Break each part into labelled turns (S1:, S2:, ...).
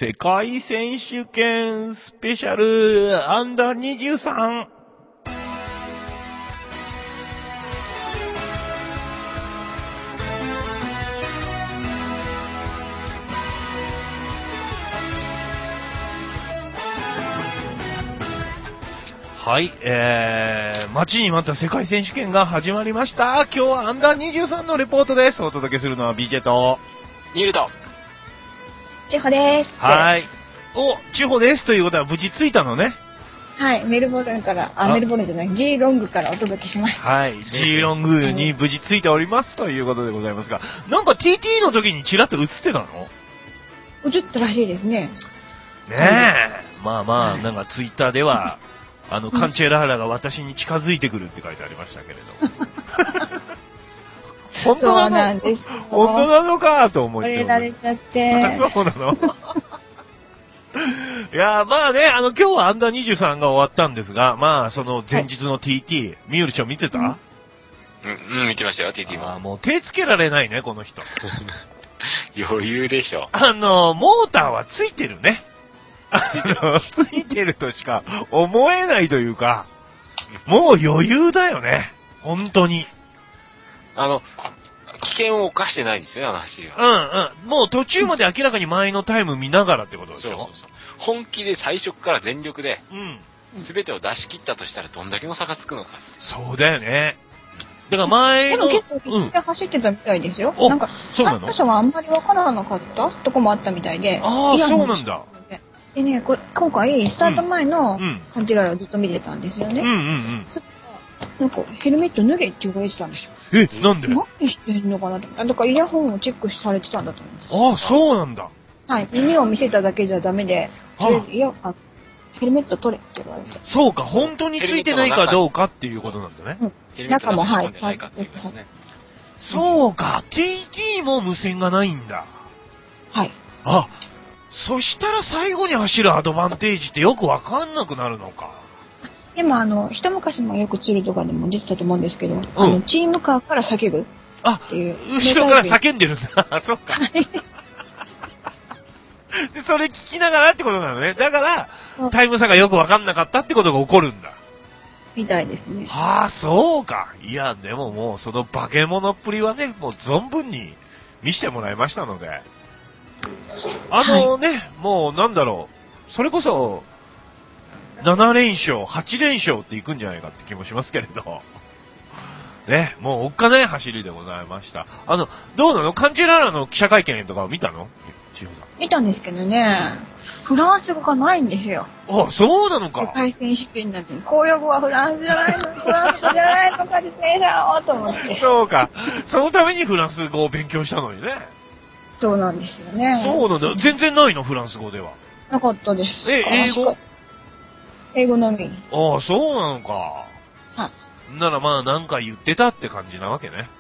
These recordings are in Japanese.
S1: 世界選手権スペシャルアンダー23。はい、待ちに待った世界選手権が始まりました。今日はアンダー23のレポートです。お届けするのは BJ と
S2: ニールと
S3: 千穂です。
S1: はい。千穂ですということは無事着いたのね。
S3: はい、メルボルンから、メルボルンじゃない、G ロングからお届けしました。
S1: はい、G ロングに無事着いておりますということでございますが、なんか TT の時にちらっと映ってたの？
S3: 映ったらしいですね。
S1: ねえ。まあまあ、なんかツイッターでは、カンチェラーラが私に近づいてくるって書いてありましたけれど。本当なの？
S3: そうなんです。
S1: 本当なのかと思って。
S3: 惚れられちゃって。
S1: そうなの？いや、まあね、今日はアンダー23が終わったんですが、まあ、その前日の TT、ミュールちゃん見てた？
S2: うん、見てましたよ、TT も。
S1: もう手つけられないね、この人。
S2: 余裕でしょ。
S1: モーターはついてるね。ついてるとしか思えないというか、もう余裕だよね。本当に。
S2: 危険を冒してないんですよね、走りは。
S1: もう途中まで明らかに前のタイム見ながらってことでしょ。
S2: そう。本気で最初から全力で、全てを出し切ったとしたらどんだけの差がつくのか。
S1: そうだよね。だから前の。
S3: でも結構必死で走ってたみたいですよ。なんか、
S1: そうなの？
S3: 箇所があんまりわからなかったとこもあったみたいで。
S1: ああ、そうなんだ。
S3: でね、今回、スタート前のカンティララをずっと見てたんですよね。なんか、ヘルメット脱げって言われてたんですよ。
S1: なんで？
S3: 何してんのかなと。だからイヤホンをチェックされてたんだと思います。
S1: ああ、そうなんだ。
S3: はい。耳を見せただけじゃダメで、ヘルメット取れって言われて。
S1: そうか、本当についてないかどうかっていうことなんだね。
S3: 中も、はい。
S1: そうか、TT も無線がないんだ。
S3: はい。
S1: そしたら最後に走るアドバンテージってよくわかんなくなるのか。
S3: でも一昔もよくツールとかでも出てたと思うんですけど、チームカーから叫ぶっていう。
S1: 後ろから叫んでるんだ。そっか。で、それ聞きながらってことなのね。だから、タイム差がよくわかんなかったってことが起こるんだ。
S3: みたいですね。
S1: そうか。いや、でももうその化け物っぷりはね、もう存分に見せてもらいましたので。もうなんだろう。それこそ、7連勝、8連勝っていくんじゃないかって気もしますけれど。ね、もうおっかない走りでございました。どうなの？カンチェラーラの記者会見とか見たの？千穂さん。
S3: 見たんですけどね、フランス語がないんですよ。
S1: そうなのか。
S3: 世界選手権なんて、公用語はフランスじゃないの、フランスじゃないのかで正だろうと思って。
S1: そうか。そのためにフランス語を勉強したのにね。
S3: そうなんですよね。
S1: そうなんだ。全然ないの、フランス語では。
S3: なかったです。
S1: 英語？
S3: 英語のみ。
S1: そうなのか。
S3: はい。
S1: ならまあなんか言ってたって感じなわけね。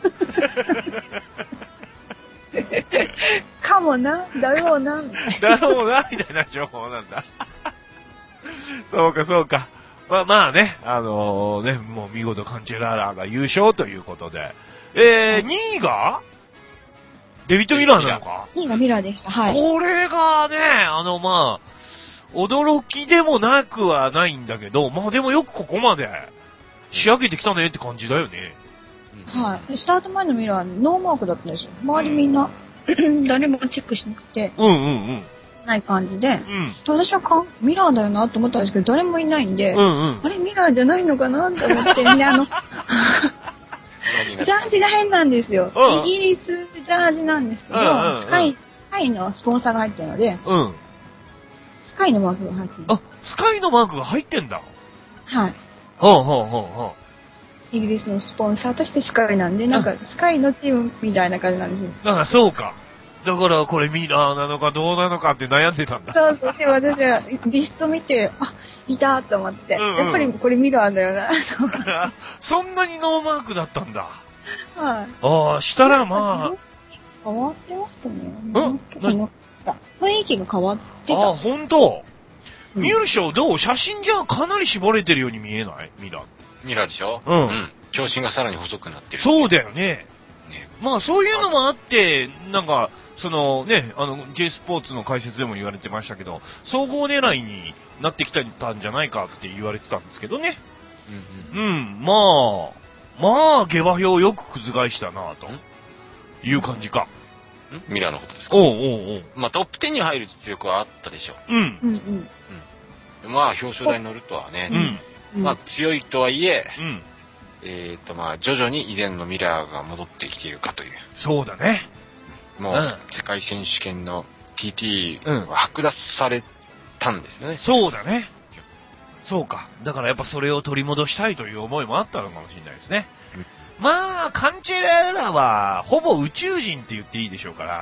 S3: かもな、だろうな、みたい
S1: な。だろうな、みたいな情報なんだ。そうか。まあね、もう見事カンチェラーラが優勝ということで。2位がデビッド・ミラーなのか？
S3: 2位がミラーでした。はい。
S1: これがね、まあ、驚きでもなくはないんだけど、まあでもよくここまで仕上げてきたねって感じだよね。
S3: はい。スタート前のミラー、ノーマークだったんですよ。周りみんな、誰もチェックしなくて、ない感じで、私はミラーだよなと思ったんですけど、誰もいないんで、あれミラーじゃないのかなと思って、ジャージが変なんですよ。イギリスジャージなんですけど、スカイのスポンサーが入ってるので、スカイのマークが入ってる。
S1: スカイのマークが入ってんだ。
S3: はい。イギリスのスポンサーとしてスカイなんで、なんかスカイのチームみたいな感じなんですよ。
S1: そうか。だからこれミラーなのかどうなのかって悩んでたんだ。
S3: そう。で、私はリスト見て、いたと思って、やっぱりこれミラーだよなと思って。
S1: そんなにノーマークだったんだ。
S3: はい。
S1: したらまあ。
S3: 変わってましたね。雰囲気が変わってた。
S1: 本当。ミュールショーどう？写真じゃかなり絞れてるように見えない？ミラー
S2: でしょ？長身がさらに細くなってる。
S1: そうだよね。 まあそういうのもあって、なんか、そのね、J スポーツの解説でも言われてましたけど、総合狙いになってきたんじゃないかって言われてたんですけどね。まあ、下馬評をよく覆したなという感じか。
S2: ミラーのことですか？まあトップ10に入る実力はあったでしょう。まあ表彰台に乗るとはね、まあ強いとはいえ、まあ徐々に以前のミラーが戻ってきているかという。
S1: そうだね。
S2: もう世界選手権の TT は剥奪されたんですよね。
S1: そうだね。そうか。だからやっぱそれを取り戻したいという思いもあったのかもしれないですね。まあ、カンチェララは、ほぼ宇宙人って言っていいでしょうから、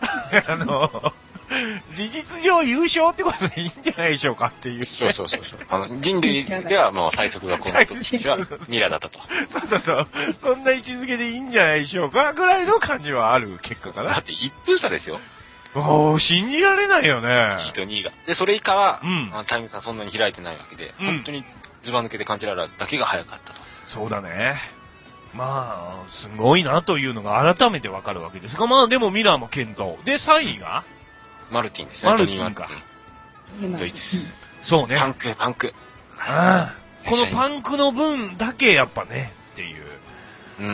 S1: 事実上優勝ってことでいいんじゃないでしょうかっていう。
S2: そう。人類ではもう最速がこの時はミラーだったと。
S1: そう。そんな位置づけでいいんじゃないでしょうかぐらいの感じはある結果かな。
S2: だって1分差ですよ。
S1: 信じられないよね。
S2: 1位と2位が。で、それ以下は、タイム差そんなに開いてないわけで、本当にズバ抜けでカンチェララだけが早かったと。
S1: そうだね。まあ、すごいなというのが改めてわかるわけですが、まあでもミラーも健闘。で、3位が
S2: マルティンですね。
S1: マルティンか。
S2: ドイツ。
S1: そうね。
S2: パンク。
S1: このパンクの分だけやっぱね、っていう。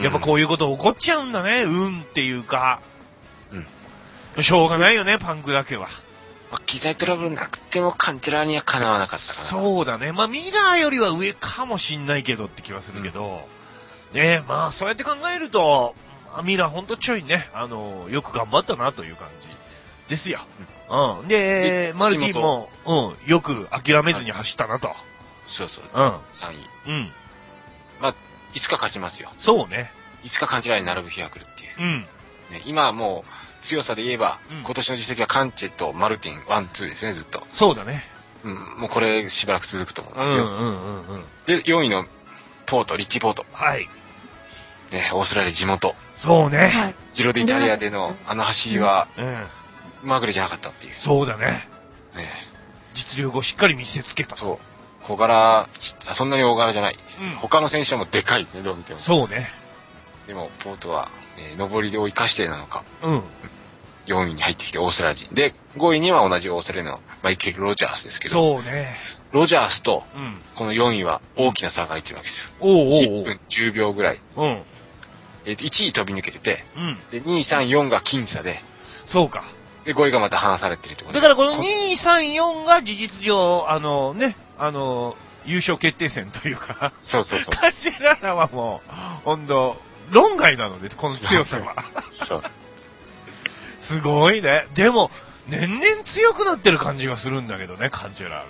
S1: やっぱこういうこと起こっちゃうんだね、っていうか。しょうがないよね、パンクだけは。
S2: まあ、機材トラブルなくてもカンチェラにはかなわなかったかな。
S1: そうだね。まあミラーよりは上かもしんないけどって気はするけど。ね、まあそうやって考えると、ミラーほんとちょいね、よく頑張ったなという感じですよ。で、マルティンも、よく諦めずに走ったなと。
S2: そう。3位。まあ、いつか勝ちますよ。
S1: そうね。
S2: いつかカンチェラに並ぶ日が来るっていう。ね、今はもう、強さで言えば、今年の実績はカンチェとマルティン、1、2ですね、ずっと。
S1: そうだね。
S2: もうこれしばらく続くと思いますよ。で、4位のリッチー・ポート。
S1: はい。
S2: ね、オーストラリア地元。
S1: そうね。
S2: ジロデイタリアでの走りは、まぐれじゃなかったっていう。
S1: そうだね。実力をしっかり見せつけた。
S2: そう。小柄、そんなに大柄じゃない。他の選手はもうでかいですね、どう見ても。
S1: そうね。
S2: でも、ポートは、上りを生かしてなのか。4位に入ってきて、オーストラリア人。で、5位には同じオーストラリアのマイケル・ロジャースですけど。
S1: そうね。
S2: ロジャースと、この4位は大きな差が開いてるわけですよ。1分10秒ぐらい。1位飛び抜けてて、で、2位、3位、4が僅差で。
S1: そうか。
S2: で、5位がまた離されてるってこと
S1: だからこの2位、3位、4が事実上、優勝決定戦というか。
S2: そう。
S1: カンチェララはもう、ほんと、論外なので、この強さは。
S2: そう。
S1: すごいね。でも、年々強くなってる感じがするんだけどね、カンチェラ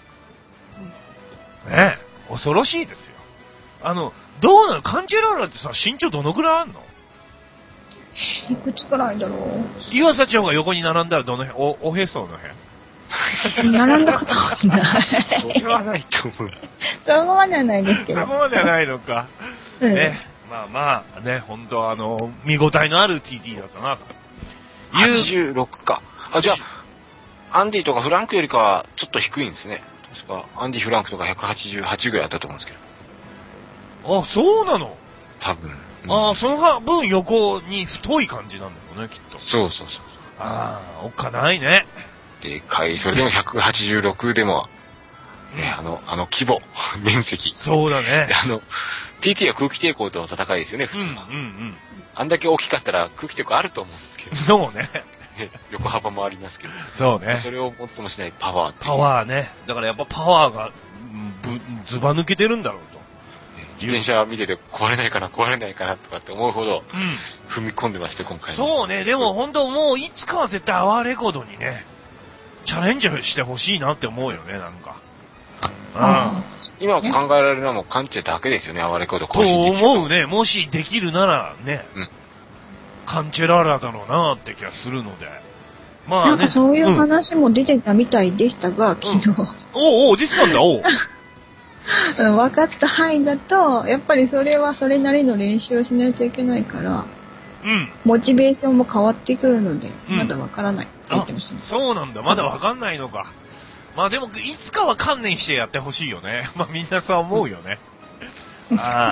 S1: ラ。ねえ、恐ろしいですよ。どうなの？カンチェララってさ、身長どのくらいあんの？
S3: いくつくらいだろう。
S1: 岩佐ちゃんが横に並んだらどの辺？おへその辺？
S3: 並んだことはない。
S2: それはないと思う。
S3: そこまではないですけど。
S1: そこまではないのか。ね。まあね、本当見応えのある TT だったなと。
S2: 86か。じゃあ、アンディとかフランクよりかはちょっと低いんですね。確か、アンディ・フランクとか188ぐらいあったと思うんですけ
S1: ど。あ、そうなの？
S2: 多分。
S1: その分横に太い感じなんだろうね、きっと。
S2: そう。
S1: おっかないね。
S2: でかい。それでも186でも、ね、規模、面積。
S1: そうだね。
S2: TT は空気抵抗との戦いですよね、普通は。あんだけ大きかったら空気抵抗あると思うんですけど。
S1: そうね。
S2: 横幅もありますけど。
S1: そうね。
S2: それをもつともしないパワーっていう。
S1: パワーね。だからやっぱパワーが、ずば抜けてるんだろうと。
S2: 自転車見てて壊れないかなとかって思うほど、踏み込んでました、今回。
S1: そうね。でも本当もういつかは絶対アワーレコードにね、チャレンジしてほしいなって思うよね、なんか。
S2: 今考えられるのはもうカンチェだけですよね、アワーレコード更新できる
S1: と思うね。もしできるならね、カンチェララだろうなって気がするので。まあね。
S3: なんかそういう話も出てたみたいでしたが、昨日。
S1: 出てたんだ、
S3: 分かった範囲だと、やっぱりそれはそれなりの練習をしないといけないから、モチベーションも変わってくるので、まだ分からないって言ってましたね。
S1: そうなんだ、まだ分かんないのか。まあでも、いつかは観念してやってほしいよね。まあみんなそう思うよね。ま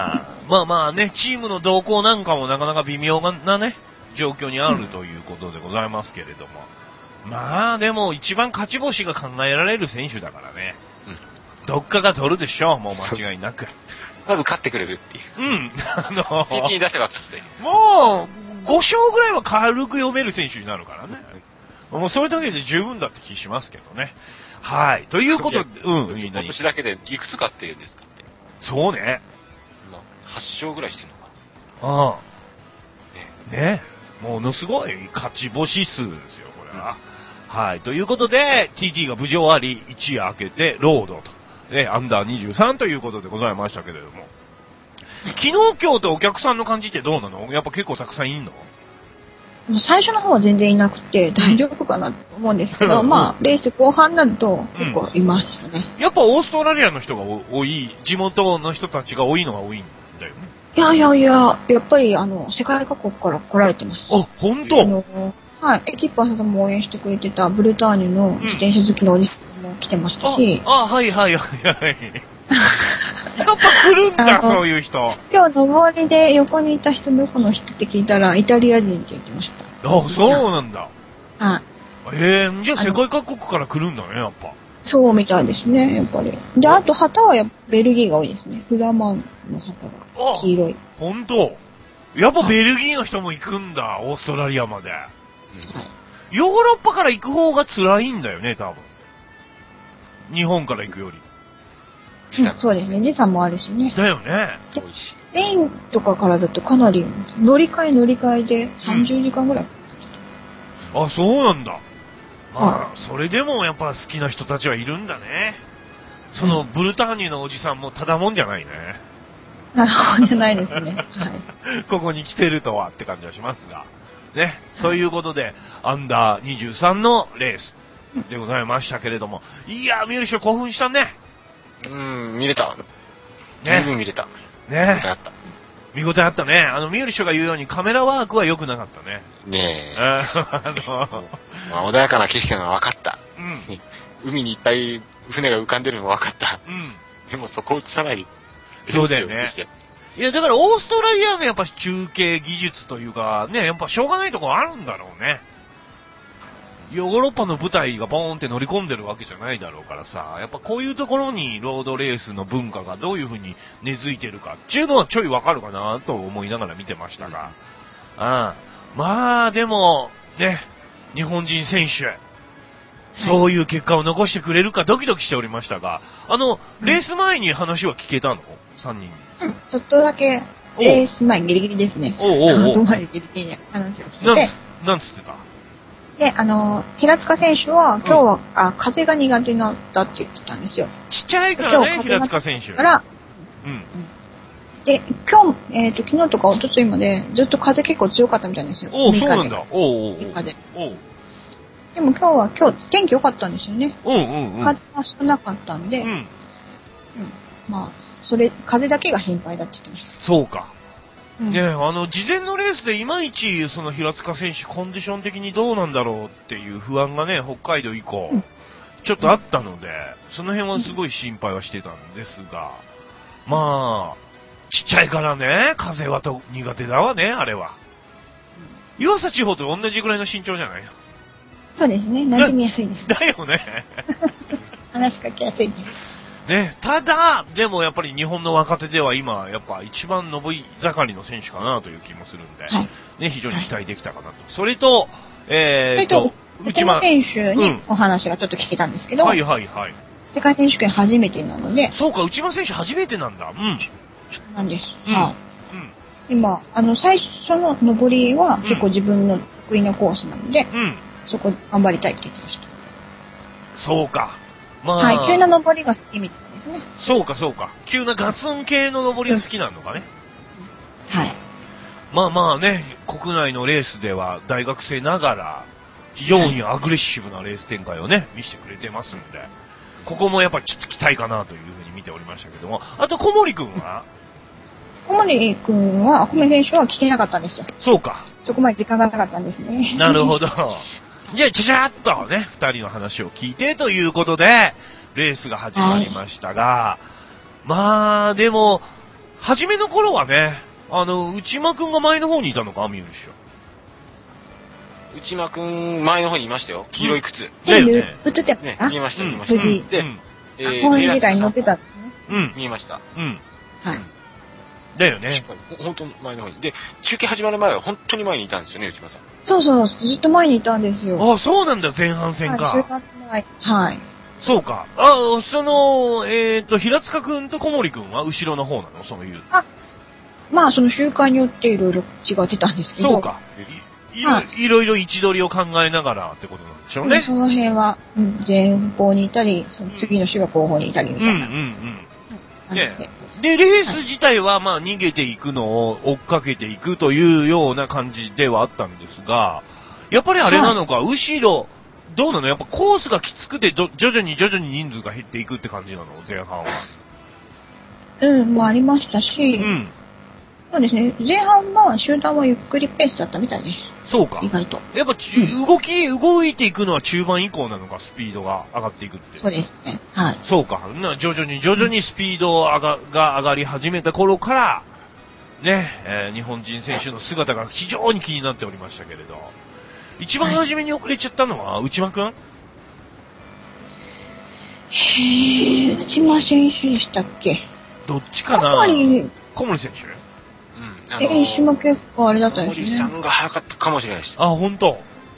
S1: まあまあね、チームの動向なんかもなかなか微妙なね、状況にあるということでございますけれども。まあでも一番勝ち星が考えられる選手だからね。どっかが取るでしょう、もう間違いなく。
S2: まず勝ってくれるっていう。敵に出せば勝つで。
S1: もう、5勝ぐらいは軽く読める選手になるからね。もうそれだけで十分だって気しますけどね。はい。ということで、
S2: 今年だけでいくつ勝ってるんですかって。
S1: そうね。
S2: 8勝ぐらいしてるのか。
S1: ああ。ね。ものすごい勝ち星数ですよ、これは。はい。ということで、TT が無事終わり、一夜明けて、ロードと。アンダー23ということでございましたけれども。昨日今日とお客さんの感じってどうなの？やっぱ結構たくさんいんの？
S3: 最初の方は全然いなくて大丈夫かなと思うんですけど、まあ、レース後半になると結構いましたね。
S1: やっぱオーストラリアの人が多い、地元の人たちが多いのが多いんだよね。
S3: やっぱり世界各国から来られてます。
S1: あ、本当？
S3: はい。エキパーさんも応援してくれてたブルターニュの自転車好きのおじさんも来てましたし。
S1: はい。やっぱ来るんだ、そういう人。
S3: 今日上りで横にいた人どこの人って聞いたらイタリア人って言ってました。
S1: あ、そうなんだ。
S3: はい。
S1: じゃあ世界各国から来るんだね、やっぱ。
S3: そうみたいですね、やっぱり。で、あと旗はベルギーが多いですね。フラマンの旗が黄色い。
S1: 本当。やっぱベルギーの人も行くんだ、オーストラリアまで。ヨーロッパから行く方が辛いんだよね、多分。日本から行くより。
S3: そうですね、時差もあるしね。
S1: だよね。
S3: スペインとかからだとかなり乗り換えで30時間ぐらい。
S1: あ、そうなんだ。まあ、それでもやっぱ好きな人たちはいるんだね。そのブルターニュのおじさんもただもんじゃないね。
S3: なるほどじゃないですね。はい。
S1: ここに来てるとはって感じはしますが。ね。ということで、アンダー23のレースでございましたけれども。いやー、見る人興奮したね。
S2: 見れた。十分見れた。
S1: ね。見応えあった。見応えあったね。ミューリッシュが言うようにカメラワークは良くなかったね。
S2: ねえ。穏やかな景色が分かった。海にいっぱい船が浮かんでるのも分かった。でもそこを映さない。
S1: そうだよね。いや、だからオーストラリアのやっぱ中継技術というか、ね、やっぱしょうがないところあるんだろうね。ヨーロッパの舞台がボーンって乗り込んでるわけじゃないだろうからさ、やっぱこういうところにロードレースの文化がどういう風に根付いてるかっていうのはちょいわかるかなと思いながら見てましたが。まあ、でも、ね、日本人選手、どういう結果を残してくれるかドキドキしておりましたが、レース前に話は聞けたの ?3 人。
S3: ちょっとだけ、レース前ギリギリですね。前ギリギリに話を聞いて。
S1: なんつってた？
S3: で、平塚選手は、今日は、風が苦手だったって言ってたんですよ。
S1: ちっちゃいからね、平塚選手。
S3: で、今日、昨日とか一昨日まで、ずっと風結構強かったみたいですよ。
S1: そうなんだ。
S3: でも今日天気良かったんですよね。風が少なかったんで、まあ、風だけが心配だって言ってました。
S1: そうか。ね、事前のレースでいまいち、その平塚選手、コンディション的にどうなんだろうっていう不安がね、北海道以降、ちょっとあったので、その辺はすごい心配はしてたんですが、まあ、ちっちゃいからね、風は苦手だわね、あれは。岩佐地方と同じぐらいの身長じゃないの？
S3: そうですね、馴染みやすいです。
S1: だよね。
S3: 話しかけやすいです。
S1: ね、ただ、でもやっぱり日本の若手では今、やっぱ一番上り盛りの選手かなという気もするんで、ね、非常に期待できたかなと。それと、
S3: 内間選手にお話がちょっと聞けたんですけど、世界選手権初めてなので。
S1: そうか、内間選手初めてなんだ。
S3: そうなんです。今、最初の上りは結構自分の得意なコースなので、そこ頑張りたいって言ってました。
S1: そうか。
S3: まあ、急な上りが好きみたいですね。
S1: そうか。急なガツン系の上りが好きなのかね。まあね、国内のレースでは大学生ながら、非常にアグレッシブなレース展開をね、見せてくれてますんで、ここもやっぱちょっと期待かなというふうに見ておりましたけども、あと小森くんは
S3: 小森選手は聞けなかったんですよ。
S1: そうか。
S3: そこまで時間がなかったんですね。
S1: なるほど。じゃあ、ちゃちゃっとね、二人の話を聞いてということで、レースが始まりましたが、まあ、でも、 初めの頃はね、内間くんが前の方にいたのか、ミュージシャン。
S2: 内間くん、前の方にいましたよ。黄色い靴。
S1: だよね。
S3: 映って
S2: ね、見えました、見えま
S3: した。
S2: で、
S3: 本時代に乗ってたんです
S2: ね。見えました。
S3: はい。
S1: だよね。
S2: 本当前の方に。で、中継始まる前は本当に前にいたんですよね、内間さん。
S3: そうそう、ずっと前にいたんですよ。
S1: あ、そうなんだ、前半戦か。
S3: はい。
S1: そうか。平塚くんと小森くんは後ろの方なの？そういう。
S3: まあ、その習慣によっていろいろ違ってたんですけど。
S1: そうか。いろいろ位置取りを考えながらってことなんでしょうね。
S3: その辺は、前方にいたり、その次の種が後方にいたりみたいな。
S1: で、レース自体は、まあ、逃げていくのを追っかけていくというような感じではあったんですが、やっぱりあれなのか、後ろ、どうなの？やっぱコースがきつくて、徐々に人数が減っていくって感じなの？前半は。
S3: まあありましたし、そうですね、前半は集団はゆっくりペースだったみたいです。
S1: そうか。
S3: 意外と。
S1: やっぱ、動いていくのは中盤以降なのか、スピードが上がっていくって。
S3: そうですね。はい。
S1: そうか。徐々にスピードが上がり始めた頃から、ね、日本人選手の姿が非常に気になっておりましたけれど、一番初めに遅れちゃったのは、内間くん？
S3: 内間選手でしたっけ？
S1: どっちかな？小森選手？
S3: 内間結構あれだったんですね。
S2: 小森さんが早かったかもしれないです。
S1: あ、本当。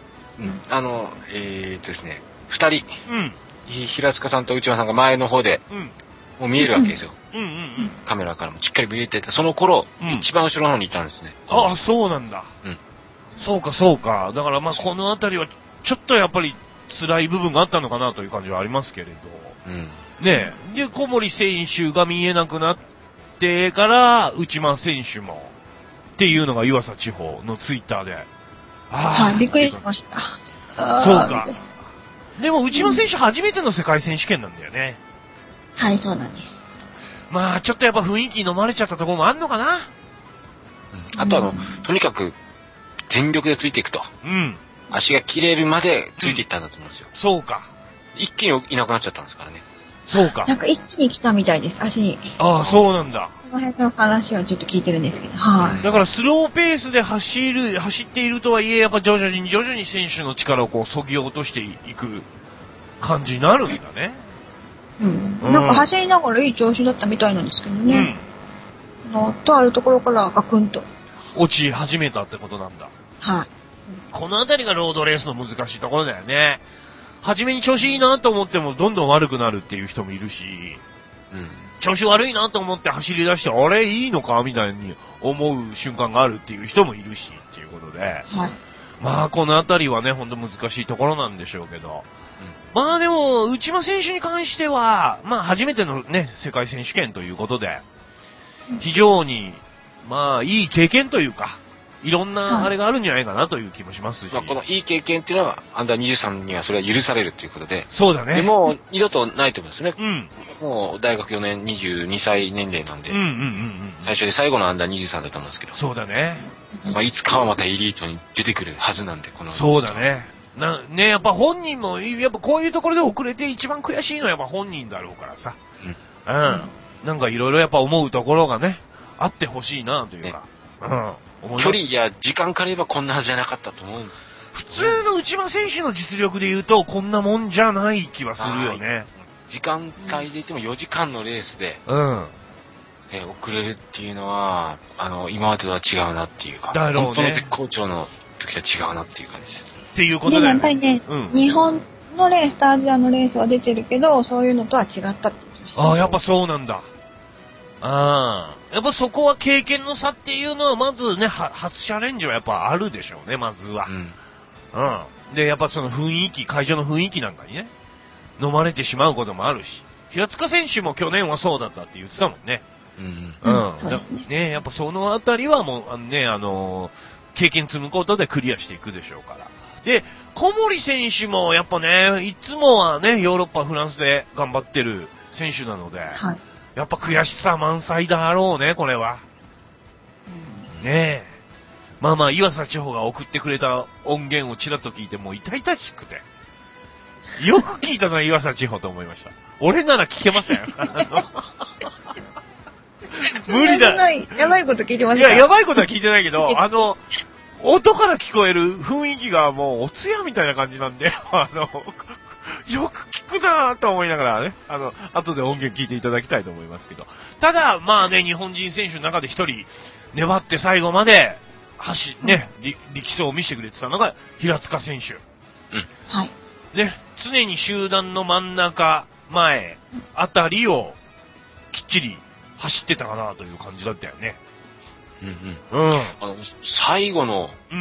S2: ですね、二人、平塚さんと内間さんが前の方で、もう見えるわけですよ。カメラからもしっかり見えてた。その頃、一番後ろの方にいたんですね。
S1: あ、そうなんだ。そうか。だからまあこのあたりはちょっとやっぱり辛い部分があったのかなという感じはありますけれど。ねえ。で、小森選手が見えなくなってから、内間選手もっていうのが湯浅地方のツイッターで。
S3: はい、びっくりしました。
S1: そうか。でも内間選手初めての世界選手権なんだよね。
S3: はい、そうなんです。
S1: まあちょっとやっぱ雰囲気飲まれちゃったところもあんのかな。
S2: あととにかく全力でついていくと。足が切れるまでついていったんだと思うんですよ。
S1: そうか。
S2: 一気にいなくなっちゃったんですからね。
S1: そうか。
S3: なんか一気に来たみたいです、足に。
S1: ああ、そうなんだ。
S3: この辺の話はちょっと聞いてるんですけど。はい。
S1: だからスローペースで走っているとはいえ、やっぱ徐々に選手の力をこう、削ぎ落としていく感じになるんだね。
S3: なんか走りながらいい調子だったみたいなんですけどね。とあるところからガクンと。
S1: 落ち始めたってことなんだ。
S3: はい。
S1: このあたりがロードレースの難しいところだよね。初めに調子いいなと思ってもどんどん悪くなるっていう人もいるし、調子悪いなと思って走り出して、あれいいのかみたいに思う瞬間があるっていう人もいるしっていうことで、まあこのあたりはね、ほんと難しいところなんでしょうけど、まあでも、内間選手に関しては、まあ初めてのね、世界選手権ということで、非常に、まあいい経験というか、いろんなあれがあるんじゃないかなという気もしますし。
S2: このいい経験っていうのは、アンダー23にはそれは許されるということで。
S1: そうだね。
S2: でも、二度とないと思うんですね。もう、大学4年22歳年齢なんで。最初で最後のアンダー23だと思うんですけど。
S1: そうだね。
S2: まあ、いつかはまたエリートに出てくるはずなんで、この。
S1: そうだね。ね、やっぱ本人も、やっぱこういうところで遅れて一番悔しいのはやっぱ本人だろうからさ。なんかいろいろやっぱ思うところがね、あってほしいなというか。
S2: 距離や時間から言えばこんなはずじゃなかったと思う。
S1: 普通の内間選手の実力で言うとこんなもんじゃない気はするよね。
S2: 時間帯で言っても4時間のレースで、遅れるっていうのは、今までとは違うなっていうか、本当の絶好調の時とは違うなっていう感じです。
S1: っていうことで。
S3: でもやっぱりね、日本のレースとアジアのレースは出てるけど、そういうのとは違ったって言ってました。
S1: ああ、やっぱそうなんだ。やっぱそこは経験の差っていうのはまずね、初チャレンジはやっぱあるでしょうね、まずは。で、やっぱその雰囲気、会場の雰囲気なんかにね、飲まれてしまうこともあるし、平塚選手も去年はそうだったって言ってたもんね。ね、やっぱそのあたりはもう、経験積むことでクリアしていくでしょうから。で、小森選手もやっぱね、いつもはね、ヨーロッパ、フランスで頑張ってる選手なので、やっぱ悔しさ満載だろうね、これは。ねえ。まあまあ、岩佐千穂が送ってくれた音源をちらっと聞いて、もう痛々しくて。よく聞いたな、岩佐千穂と思いました。俺なら聞けません。 無理だ。
S3: やばいこと聞いてますか？
S1: いや、やばいことは聞いてないけど、音から聞こえる雰囲気がもうおつやみたいな感じなんで、よく聞くなぁと思いながらね、後で音源聞いていただきたいと思いますけど。ただ、まあね、日本人選手の中で一人、粘って最後まで、力走を見せてくれてたのが、平塚選手。
S3: うん。はい。
S1: ね、常に集団の真ん中、前、あたりを、きっちり走ってたかなという感じだったよね。
S2: うんうん。最後の、
S1: うん。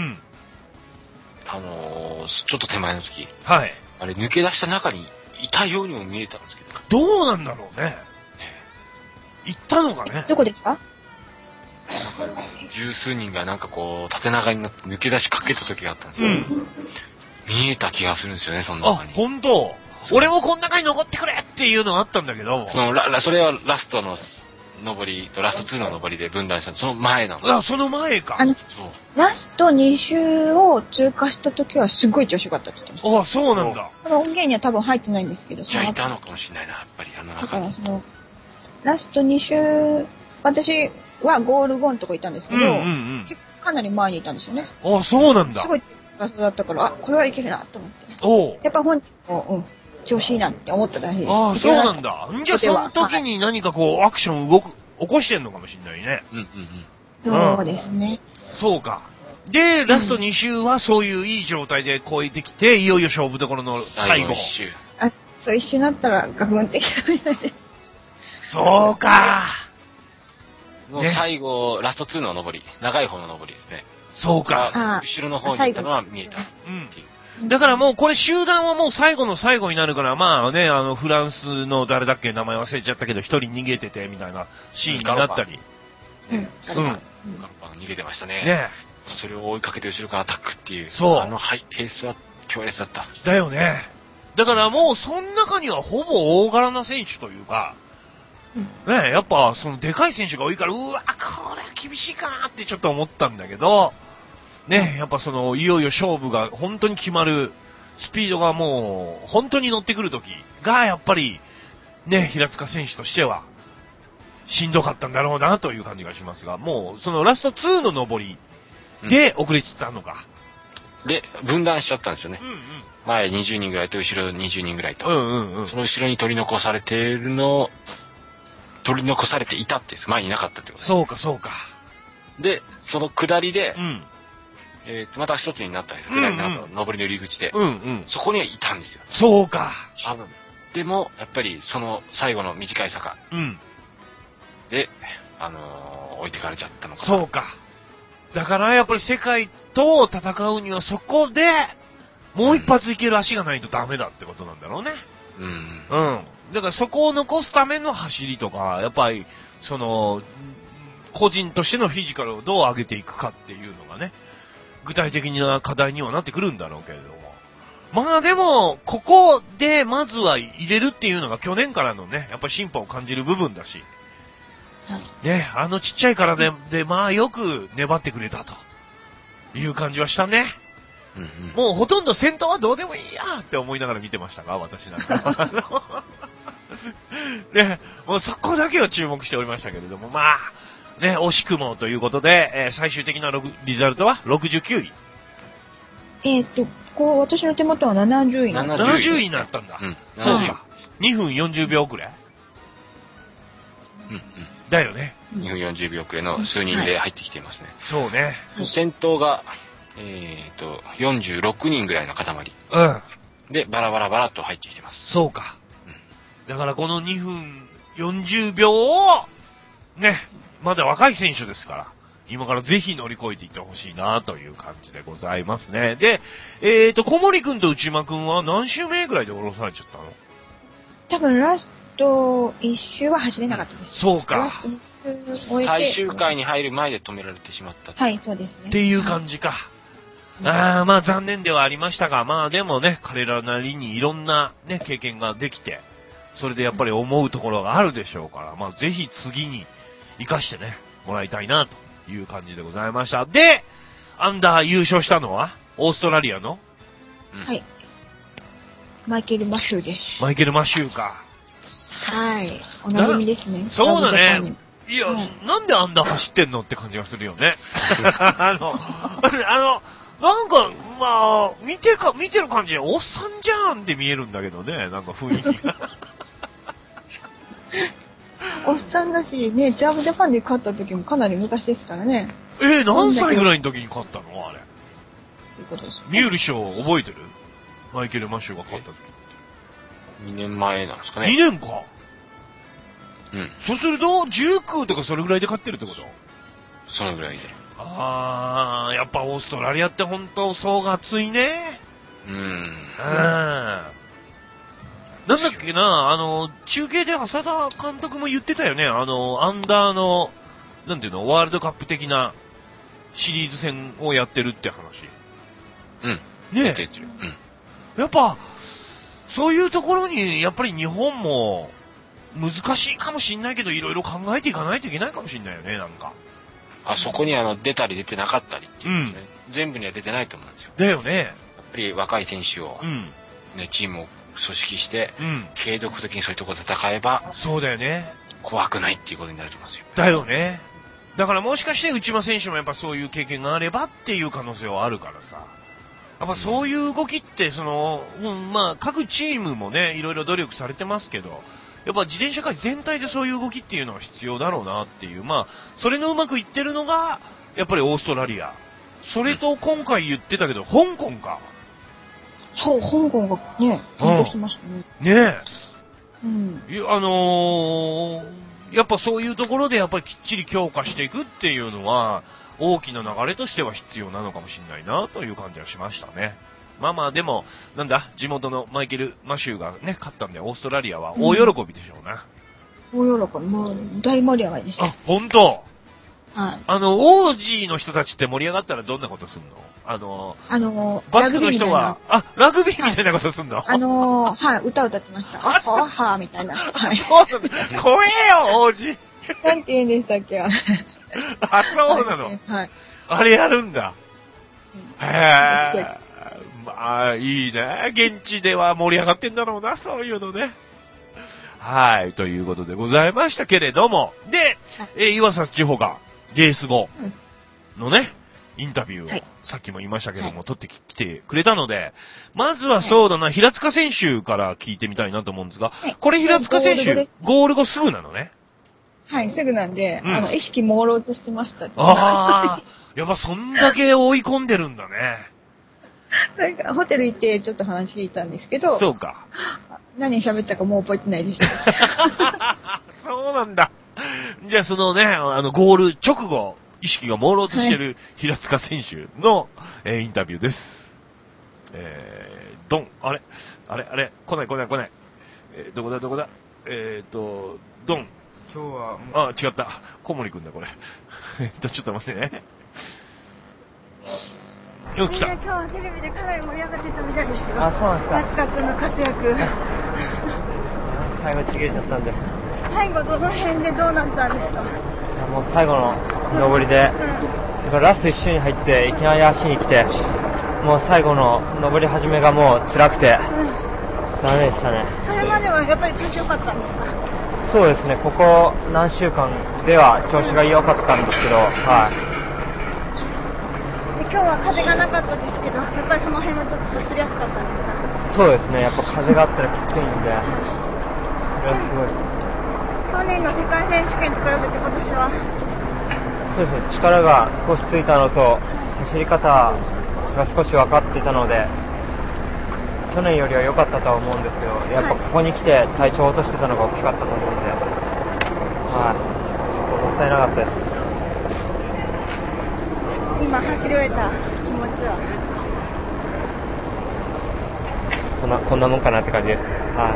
S2: ちょっと手前の時。
S1: はい。
S2: あれ、抜け出した中にいたようにも見えたんですけど。
S1: どうなんだろうね。行ったのかね。
S3: どこですか？
S2: なんか、十数人がなんかこう、縦長になって抜け出しかけた時があったんですよ。うん。見えた気がするんですよね、その中に。
S1: あ、本当。俺もこの中に残ってくれっていうのがあったんだけど。
S2: それはラストの上りとラスト2の上りで分断したその前なの。
S1: あ、その前か。
S3: そう。ラスト2周を通過した時はすごい調子良かったって言ってました。
S1: あ、そうなんだ。
S3: この音源には多分入ってないんですけど。
S2: じゃあいたのかもしれないな、やっぱり
S3: だからラスト2周、私はゴール後のとこいたんですけど、かなり前にいたんですよね。
S1: あ、そうなんだ。
S3: すごい場所だったから、あ、これはいけるなと思って。やっぱ本人も、調子いいなって思ったらしいです。
S1: ああ、そうなんだ。じゃあその時に何かこう、アクション起こしてんのかもしれないね。
S3: そうですね。
S1: そうか。で、ラスト2周はそういういい状態で超えてきて、いよいよ勝負どころの最後。
S3: そう一周になったらガクンってきたみたいで。
S1: そうか。
S2: もう最後、ラスト2の上り、長い方の上りですね。
S1: そうか。
S2: 後ろの方に行ったのは見えたっていう。
S1: だからもうこれ集団はもう最後の最後になるから、まあね、フランスの誰だっけ名前忘れちゃったけど、一人逃げててみたいなシーンになったり。
S2: ガロパン逃げてましたね。ね。それを追いかけて後ろからアタックっていう。
S1: そう。
S2: ペースは強烈だった。
S1: だよね。だからもうその中にはほぼ大柄な選手というか、ね、やっぱそのでかい選手が多いから、うわ、これは厳しいかなってちょっと思ったんだけど、ね、やっぱいよいよ勝負が本当に決まる、スピードがもう、本当に乗ってくるときが、やっぱり、ね、平塚選手としては、しんどかったんだろうなという感じがしますが、もう、そのラスト2の上りで遅れてたのか。
S2: で、分断しちゃったんですよね。前20人ぐらいと後ろ20人ぐらいと。その後ろに取り残されていたってです。前にいなかったってことです。
S1: そうか、そうか。
S2: で、その下りで、また一つになったんですよ。下りの後、上りの入り口で。そこにはいたんですよ。
S1: そうか。
S2: 多分。でも、やっぱりその最後の短い坂。で、置いてかれちゃったのかな。
S1: そうか。だからやっぱり世界と戦うにはそこで、もう一発いける足がないとダメだってことなんだろうね。だからそこを残すための走りとか、やっぱり、個人としてのフィジカルをどう上げていくかっていうのがね、具体的な課題にはなってくるんだろうけれども。まあでも、ここでまずは入れるっていうのが去年からのね、やっぱり進歩を感じる部分だし、ね、ちっちゃい体で、まあよく粘ってくれたという感じはしたね。もうほとんど先頭はどうでもいいやって思いながら見てましたが、私なんか。ね、もうそこだけを注目しておりましたけれども、まあ、ね、惜しくもということで、最終的なリザルトは69位。
S3: 私の手元は70位。
S1: 70位になったんだ。そうか。2分40秒くらい。だよね。
S2: 2分40秒くらいの数人で入ってきていますね。
S1: そうね。
S2: 先頭が、46人ぐらいの塊。で、バラバラと入ってきてます。
S1: そうか。だからこの2分40秒を、ね、まだ若い選手ですから、今からぜひ乗り越えていってほしいなという感じでございますね。で、小森くんと内間くんは何周目ぐらいで降ろされちゃったの？
S3: 多分ラスト1周は走れなかったです。
S1: そうか。
S2: 最終回に入る前で止められてしまった。
S3: はい、そうですね。
S1: っていう感じか。まあ残念ではありましたが、まあでもね、彼らなりにいろんなね、経験ができて、それでやっぱり思うところがあるでしょうから、まあぜひ次に活かしてね、もらいたいなという感じでございました。で、アンダー優勝したのはオーストラリアの、
S3: はい。マイケル・マシューです。
S1: マイケル・マシューか。
S3: はい。おなじみですね。
S1: そうだね。 いや、なんであんな走ってんのって感じがするよね。なんか、まあ、見てる感じで、おっさんじゃんって見えるんだけどね、なんか雰囲気が。
S3: おっさんだし、ね、ジャブジャパンで勝った時もかなり昔ですからね。
S1: 何歳ぐらいの時に勝ったのあれ。
S3: ということですね。
S1: ミュール賞覚えてる？マイケル・マシューが勝った時。
S2: 2年前なんですかね。
S1: 2年か。
S2: うん。
S1: そうすると、19とかそれぐらいで勝ってるってこと？
S2: そのぐらいで。
S1: やっぱオーストラリアって本当層が厚いね。なんだっけな、中継で浅田監督も言ってたよね。アンダーの、なんていうの、ワールドカップ的なシリーズ戦をやってるって話。
S2: うん。
S1: ねえ。
S2: やってる。うん。
S1: やっぱ、そういうところに、やっぱり日本も、難しいかもしんないけど、いろいろ考えていかないといけないかもしんないよね、なんか。
S2: そこに出たり出てなかったりっていうですね。全部には出てないと思うんですよ。
S1: だよね。やっ
S2: ぱり若い選手を、ね、チームを組織して、継続的にそういうところで戦えば、
S1: そうだよね。
S2: 怖くないっていうことになると思うんですよ。
S1: だよね。だからもしかして内間選手もやっぱそういう経験があればっていう可能性はあるからさ。やっぱそういう動きって、まあ、各チームもね、いろいろ努力されてますけど、やっぱ自転車界全体でそういう動きっていうのは必要だろうなっていう、まあ、それのうまくいってるのが、やっぱりオーストラリア。それと今回言ってたけど、香港か。
S3: そう、香港がね、変動してましたね。
S1: ねえ。やっぱそういうところでやっぱりきっちり強化していくっていうのは、大きな流れとしては必要なのかもしれないなという感じはしましたね。まあまあでも、なんだ、地元のマイケル・マシューがね、勝ったんで、オーストラリアは大喜びでしょうな。
S3: 大喜び、もう大盛り上がりでした。
S1: あ、ほんと？
S3: はい。
S1: オージーの人たちって盛り上がったらどんなことすんの？バスクの人は、ラグビーみたいなことすんの？
S3: はい、歌歌ってました。あはーみたいな。はい。
S1: そうなんだ。怖えよ、王子。
S3: なんて言うんでしたっけ？
S1: そうなの。はい。あれやるんだ。へえ。まあ、いいね。現地では盛り上がってんだろうな、そういうのね。はい、ということでございましたけれども。で、岩佐千穂がレース後のね、インタビューを、さっきも言いましたけども、取ってきてくれたので、まずはそうだな、平塚選手から聞いてみたいなと思うんですが、これ平塚選手、ゴール後すぐなのね。
S3: はい、すぐなんで、意識朦朧としてました。
S1: やっぱそんだけ追い込んでるんだね。
S3: なんか、ホテル行ってちょっと話聞いたんですけど、
S1: そうか。
S3: 何喋ったかもう覚えてないです。
S1: そうなんだ。じゃあそのね、ゴール直後、意識が朦朧としてる平塚選手の、インタビューです。ドン。あれ、来ない。どこだ。ドン。
S4: 今日は、
S1: 違った。小森くんだ、これ。ちょっと待ってね。よく来た。
S3: 今日はテレビでかなり盛り上がってたみたいですけど。
S4: そうなんですか。
S3: 平塚くんの活躍。
S4: 最後ちぎれちゃったんで。
S3: 最後どの辺でどうなったんですか？
S4: もう最後の上りで、ラスト一周に入っていきなり足に来て、もう最後の上り始めがもう辛くて、ダメでしたね。
S3: それまではやっぱり調子良かったんですか？
S4: そうですね、ここ何週間では調子が良かったんですけど、はい。
S3: 今日は風がなかったですけど、やっぱりその辺はちょっと走りやすかったんですか？
S4: そうですね、やっぱ風があったらきついんで、それはすごい。
S3: 去年の世界選手権と比べて今年は？
S4: そうですね、力が少しついたのと、走り方が少し分かってたので、去年よりは良かったとは思うんですけど、やっぱここに来て体調を落としてたのが大きかったと思うんで、はい、ちょっともったいなかったです。
S3: 今走り終えた気持ちは
S4: こんなもんかなって感じです。はい。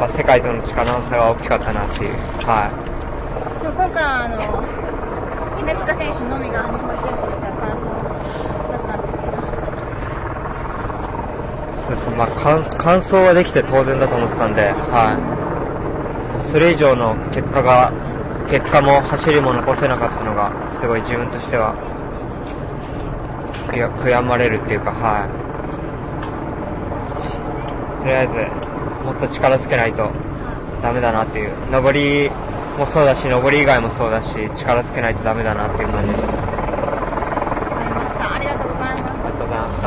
S4: 世界との力の差が大きかったなっていう。はい。
S3: 今回平塚選手のみが日本チームとしては完走だったんですけど。
S4: そうですね。まあ完走はできて当然だと思ってたんで、はい。それ以上の結果も走りも残せなかったのがすごい自分としては悔やまれるっていうか、はい。とりあえずもっと力つけないとダメだなっていう。上りもそうだし、上り以外もそうだし、力つけないとダメだなっていう感じです。
S3: ありがとうございます。
S4: ありがとうございました。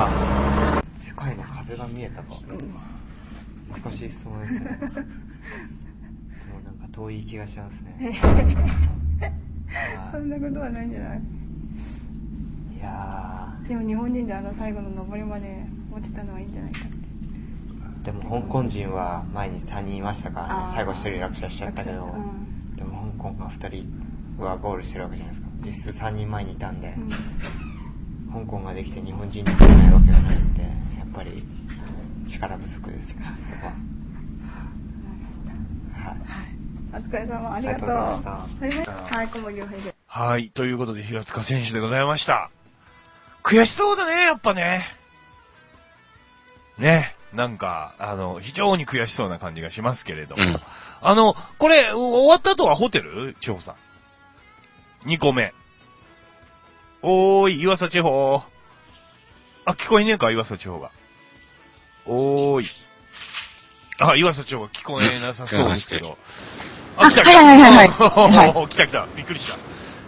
S4: 世界の壁が見えたか。少し質問ですね。でもなんか遠い気がしますね。
S3: そんなことはないんじゃない？
S4: いや
S3: でも日本人で最後の上りまで落ちたのはいいんじゃないかって。
S4: でも香港人は前に3人いましたからね。最後1人落車しちゃったけど、でも香港が2人はゴールしてるわけじゃないですか。実質3人前にいたんで、香港ができて日本人にできないわけがないんで、やっぱり力不足ですよ、そこは。
S3: お疲れ様、ありがとう。
S4: ありがとうございました。
S3: はい、小森良平で。
S1: はい、ということで平塚選手でございました。悔しそうだね、やっぱね。ね、なんか、非常に悔しそうな感じがしますけれども。これ、終わった後はホテル地方さん。2個目。おーい、岩佐地方。あ、聞こえねえか、岩佐地方が。おーい。あ、岩佐地方が聞こえなさそうですけど。あ、来た来た。はい。来た来た。びっくりした。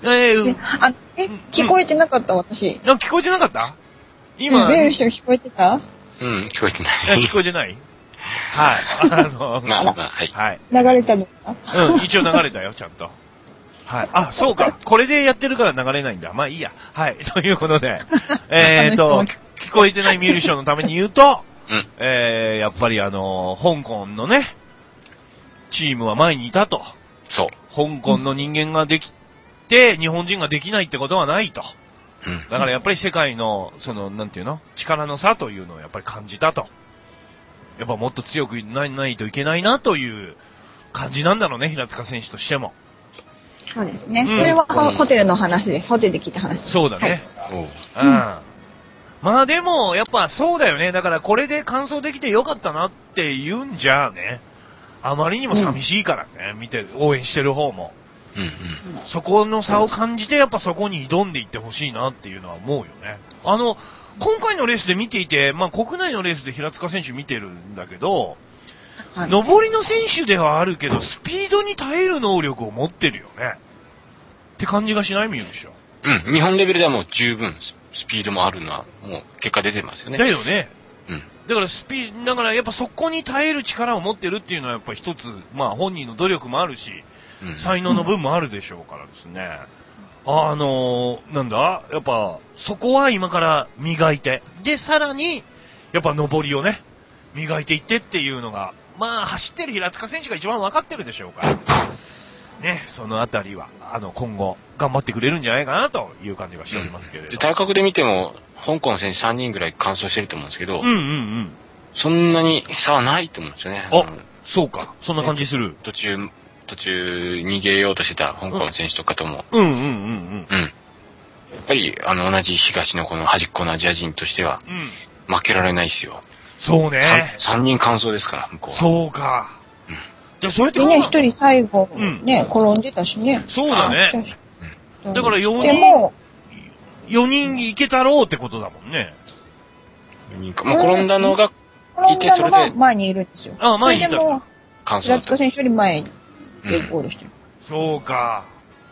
S3: 聞こえてなかった、私。
S1: 聞こえてなかった？今。
S3: ベールして聞こえてた？
S2: 聞こえてない。
S1: 聞こえてない？はい。
S2: はい。
S3: 流れたのか？
S1: 一応流れたよ、ちゃんと。はい。あ、そうか。これでやってるから流れないんだ。まあいいや。はい。ということで、聞こえてないミュージシャンのために言うと、やっぱり香港のね、チームは前にいたと。
S2: そう。
S1: 香港の人間ができて、日本人ができないってことはないと。だからやっぱり世界の、なんていうの？力の差というのをやっぱり感じたと。やっぱもっと強くないといけないなという感じなんだろうね、平塚選手としても。
S3: そうですね。それはホテルの話です。ホテルで聞いた話です。
S1: そうだね。まあでも、やっぱそうだよね。だからこれで完走できてよかったなって言うんじゃあね。あまりにも寂しいからね、見て、応援してる方も。そこの差を感じて、やっぱそこに挑んでいってほしいなっていうのは思うよね。今回のレースで見ていて、まあ国内のレースで平塚選手見てるんだけど、上りの選手ではあるけど、スピードに耐える能力を持ってるよね。って感じがしない見るでしょ。
S2: 日本レベルではもう十分スピードもあるのは、もう結果出てますよね。
S1: だよね。だからだからやっぱそこに耐える力を持ってるっていうのはやっぱ一つ、まあ本人の努力もあるし、才能の分もあるでしょうからですね。なんだやっぱ、そこは今から磨いて、で、さらに、やっぱ上りをね、磨いていってっていうのが、まあ走ってる平塚選手が一番分かってるでしょうから、ね、そのあたりは、今後、頑張ってくれるんじゃないかなという感じがしておりますけれど。
S2: で、体格で見ても、香港の選手3人ぐらい完走してると思うんですけど、そんなに差はないと思うんですよね。
S1: そうか。そんな感じする。
S2: 途中逃げようとしてた香港の選手とかとも。やっぱり、同じ東のこの端っこのアジア人としては、負けられないですよ。
S1: そうね。
S2: 3人完走ですから、向こうは。
S1: そうか。じゃあそうやって
S3: ね、一人最後、ね、転んでたしね。
S1: そうだね。だから4人いけたろうってことだもんね。
S2: 4人か。まあ、転んだのがいて、それで。
S3: 前にいるんですよ。
S1: 前にいた。
S3: 完走だった。平塚選手より前でゴールしてる。
S1: そうか。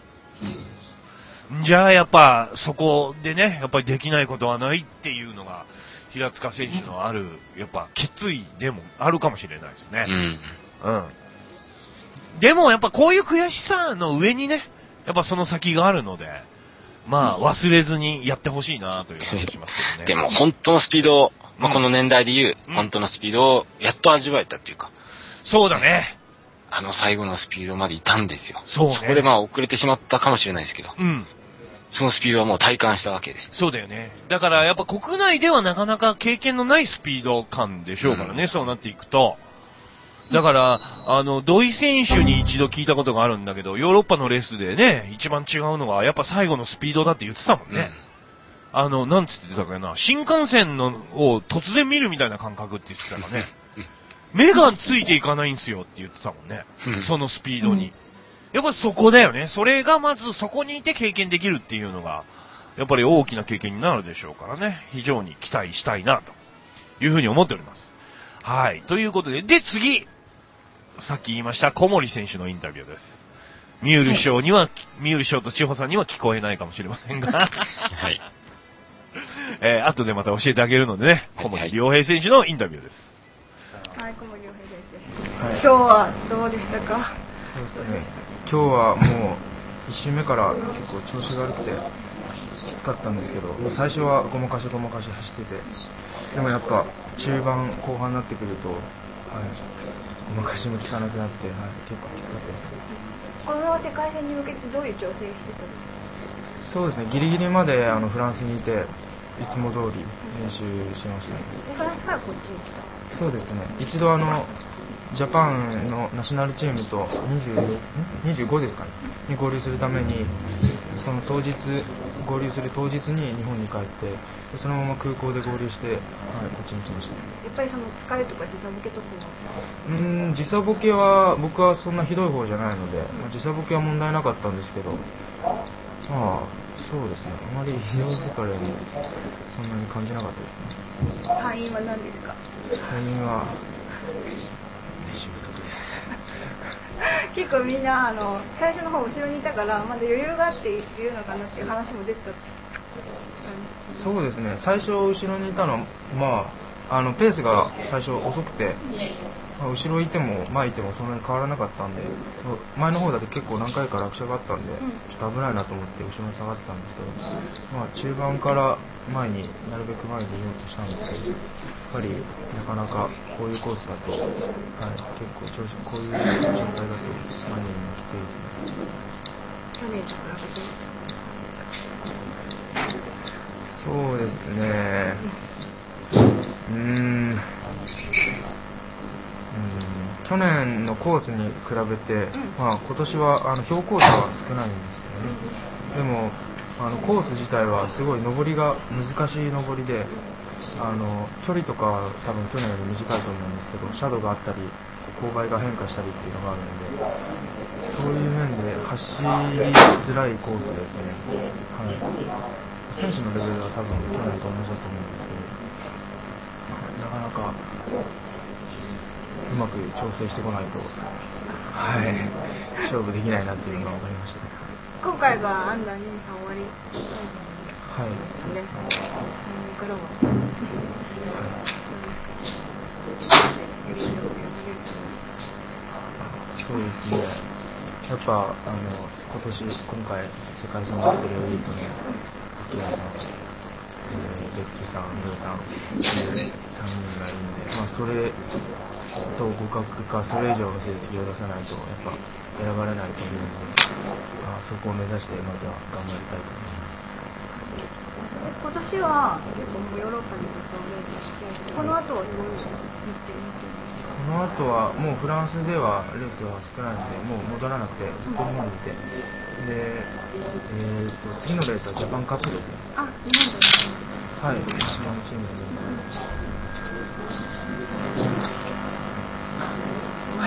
S1: じゃあやっぱそこでね、やっぱりできないことはないっていうのが、平塚選手のある、やっぱ決意でもあるかもしれないですね。でもやっぱこういう悔しさの上にね、やっぱその先があるので、まあ忘れずにやってほしいなという感じがしますけどね。
S2: でも本当のスピードを、まあ、この年代で言う、本当のスピードをやっと味わえたっていうか。
S1: そうだね。
S2: 最後のスピードまでいたんですよ。
S1: そうね。
S2: そこでまあ遅れてしまったかもしれないですけど。そのスピードはもう体感したわけで。
S1: そうだよね。だからやっぱ国内ではなかなか経験のないスピード感でしょうからね、そうなっていくと。だから、土井選手に一度聞いたことがあるんだけど、ヨーロッパのレースでね、一番違うのは、やっぱ最後のスピードだって言ってたもんね。なんつってたかな、新幹線を突然見るみたいな感覚って言ってたからね。目がついていかないんすよって言ってたもんね。そのスピードに。やっぱそこだよね。それがまずそこにいて経験できるっていうのが、やっぱり大きな経験になるでしょうからね。非常に期待したいな、というふうに思っております。はい。ということで、で、次。 さっき言いました小森選手のインタビューです。ミュール賞と千穂さんには聞こえないかもしれませんが。はい。後でまた教えてあげるのでね、小森良平選手のインタビューです。
S3: はい、小森良平選手。はい、今日はどうでしたか？
S5: そうですね。今日はもう1周目から結構調子が悪くてきつかったんですけど、最初はごまかし走ってて、でもやっぱ中盤後半になってくると、はい、ごまかしも効かなくなって、はい、結構きつかったですね。
S3: この世界戦に向けてどういう調整してたんですか？
S5: そうですね、ギリギリまでフランスにいて、いつも通り練習してましたね。
S3: フランスからこっちに来た？
S5: そうですね、一度ジャパンのナショナルチームと25ですかね、に合流するために、その合流する当日に日本に帰って、そのまま空港で合流して、はい、こっちに来ました。
S3: やっぱりその疲れとか時差ボケとか
S5: も？時差ボケは僕はそんなひどい方じゃないので、時差ボケは問題なかったんですけど、まあそうですね、あまり疲労疲れもそんなに感じなかったですね。
S3: 敗因は何ですか？
S5: 敗因は練習不足です。
S3: 結構みんな最初の方後ろにいたからまだ余裕があっているのかなっていう話も出てた。
S5: そうですね、最初後ろにいたのは、ペースが最初遅くて、後ろいても前いてもそんなに変わらなかったんで、前の方だと結構何回か落車があったんで、ちょっと危ないなと思って後ろに下がってたんですけど、中盤からなるべく前にいようとしたんですけど、やっぱりなかなかこういうコースだと、はい、結構こういう状態だと前にいるのきついですね。
S3: 去年と比べて？
S5: そうですね。去年のコースに比べて、今年は標高差は少ないんですよね。でもコース自体はすごい上りが難しい上りで、距離とかは多分去年より短いと思うんですけど、斜度があったり勾配が変化したりっていうのがあるので、そういう面で走りづらいコースですね。はい、選手のレベルは多分去年と同じだと思うんですけど、なかなかうまく調整してこないと、はい、勝負できないなっていうのが分かりました。
S3: 今回がアンダー23終わり。
S5: はい。
S3: そうですね。からは。
S5: そうですね。やっぱ今回世界戦に出てるエリートの秋谷さん、ベッキーさん、ルーさん、3人がいるんで、それと互角かそれ以上の成績を出さないとやっぱ選ばれないと思うので、そこを目指してまずは頑張りたいと思います。
S3: 今年は結構もうヨーロッパにずっとレースして、この後はどういう日程になってるんですか？
S5: この後はもうフランスではレースは少ないので、もう戻らなくてずっと日本にいて、で、次のレースはジャパンカップですね。
S3: あ、日本で。
S5: はい、ナショナルチームで。
S3: はい、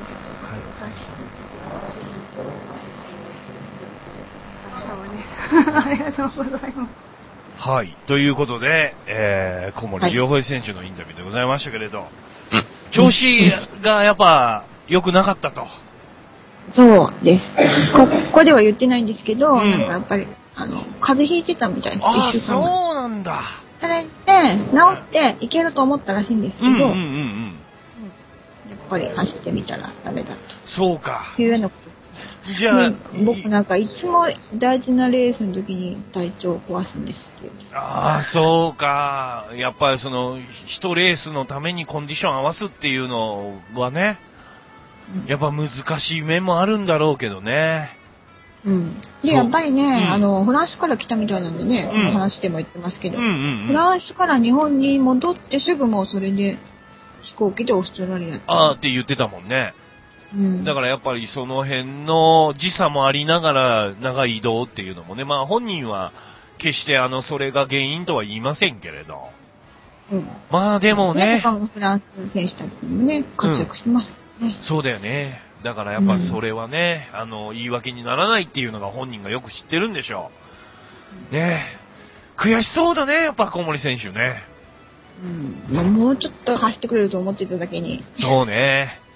S3: ありがとうございます。
S1: はい。ということで、小森良平選手のインタビューでございましたけれど、調子がやっぱ良くなかったと。
S3: そうです。ここでは言ってないんですけど、なんかやっぱり、風邪ひいてたみたいです。
S1: ああ、そうなんだ。
S3: それで、治っていけると思ったらしいんですけど、やっぱり走ってみたらダメだと。
S1: そうか。
S3: いうようなこと。
S1: じゃあ、
S3: 僕なんかいつも大事なレースの時に体調を壊すんですって。
S1: ああ、そうか。やっぱり一レースのためにコンディション合わすっていうのはね、やっぱ難しい面もあるんだろうけどね。
S3: で、やっぱりね、フランスから来たみたいなんでね、話でも言ってますけど、フランスから日本に戻ってすぐもうそれで飛行機でオーストラリア
S1: って言ってたもんね。だからやっぱりその辺の時差もありながら長い移動っていうのもね、本人は決してそれが原因とは言いませんけれど。でもね。
S3: 他のフランス選手たちもね、活躍してますね。
S1: そうだよね。だからやっぱそれはね、言い訳にならないっていうのが本人がよく知ってるんでしょう。ねえ。悔しそうだね、やっぱ小森選手ね。
S3: もうちょっと走ってくれると思ってただけに。
S1: そうね。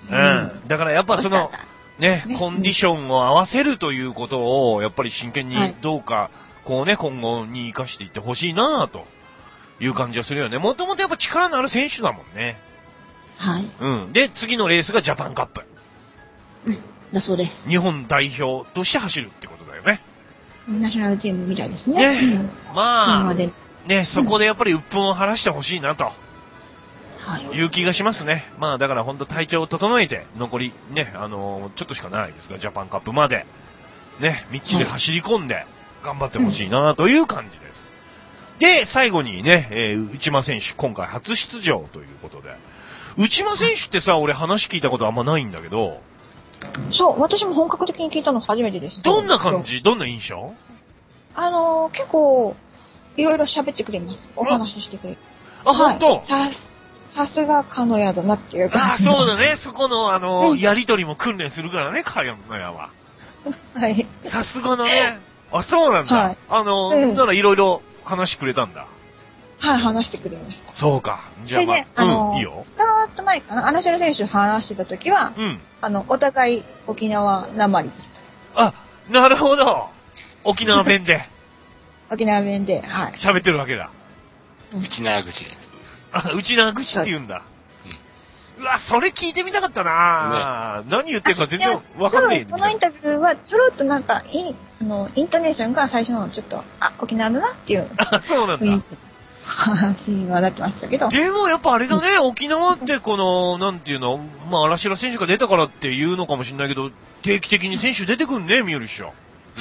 S1: だからやっぱその、ね、コンディションを合わせるということを、やっぱり真剣にどうか、こうね、今後に生かしていってほしいなという感じはするよね。もともとやっぱ力のある選手だもんね。
S3: はい。
S1: で、次のレースがジャパンカップ。
S3: だそうです。
S1: 日本代表として走るってことだよね。
S3: ナショナルチームみたいですね。
S1: まあ、ね、そこでやっぱり鬱憤を晴らしてほしいなと。いう気がしますね。まあだから本当体調を整えて、残りね、ちょっとしかないですが、ジャパンカップまで、ね、みっちり走り込んで、頑張ってほしいなという感じです。で、最後にね、内間選手、今回初出場ということで。内間選手ってさ、俺話聞いたことあんまないんだけど。
S3: そう、私も本格的に聞いたの初めてです。
S1: どんな感じ？どんな印象？
S3: 結構、いろいろ喋ってくれます。お話ししてくれる。
S1: 本当？
S3: さすが鹿屋だなっていう感じ。
S1: そうだね。そこの、やりとりも訓練するからね、鹿屋は。
S3: はい。
S1: さすがだね。そうなんだ。はい。ならいろいろ話してくれたんだ。
S3: はい、話してくれました。
S1: そうか。じゃあ、いいよ。
S3: スタート前かな、アナシャル選手話してた時は、お互い沖縄なまりでした。
S1: なるほど。沖縄弁で。
S3: 沖縄弁で、はい。
S1: 喋ってるわけだ。
S2: 内縄口で。
S1: 内縄口って言うんだ。うわ、それ聞いてみたかったな、何言ってるか全然わかんない。
S3: このインタビューは、ちょろっとなんか、イントネーションが最初のちょっと、沖縄だなっていう。
S1: そうなんだ。
S3: 話はなってましたけど。
S1: でもやっぱあれだね、沖縄ってこの、なんていうの、まあ、荒城選手が出たからっていうのかもしれないけど、定期的に選手出てくんね、見えるっしょ。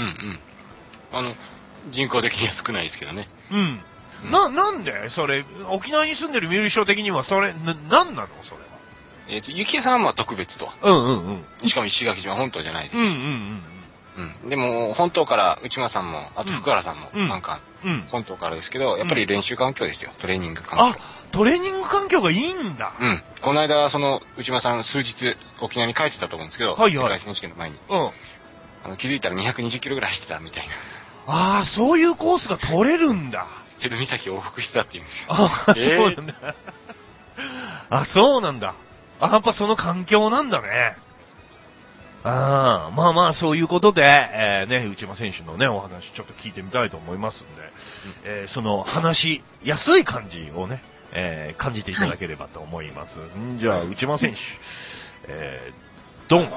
S2: 人口的には少ないですけどね。
S1: なんでそれ、沖縄に住んでる見る人的には、それ、なんなのそれは。
S2: 雪屋さんは特別と。しかも石垣島本島じゃないです。でも、本島から、内間さんも、あと福原さんも、なんか、本島からですけど、やっぱり練習環境ですよ、トレーニング環境。
S1: トレーニング環境がいいんだ。
S2: この間、内間さん数日、沖縄に帰ってたと思うんですけど、世界選手権の前に。気づいたら220キロぐらい走ってたみたい
S1: な。そういうコースが取れるんだ。
S2: ヘル岬往復してたって言うんですよ。
S1: そうなんだ。そうなんだ。やっぱその環境なんだね。まあそういうことで、ね、内間選手のね、お話ちょっと聞いてみたいと思いますんで、その話しやすい感じをね、感じていただければと思います。じゃあ、内間選手、ドン。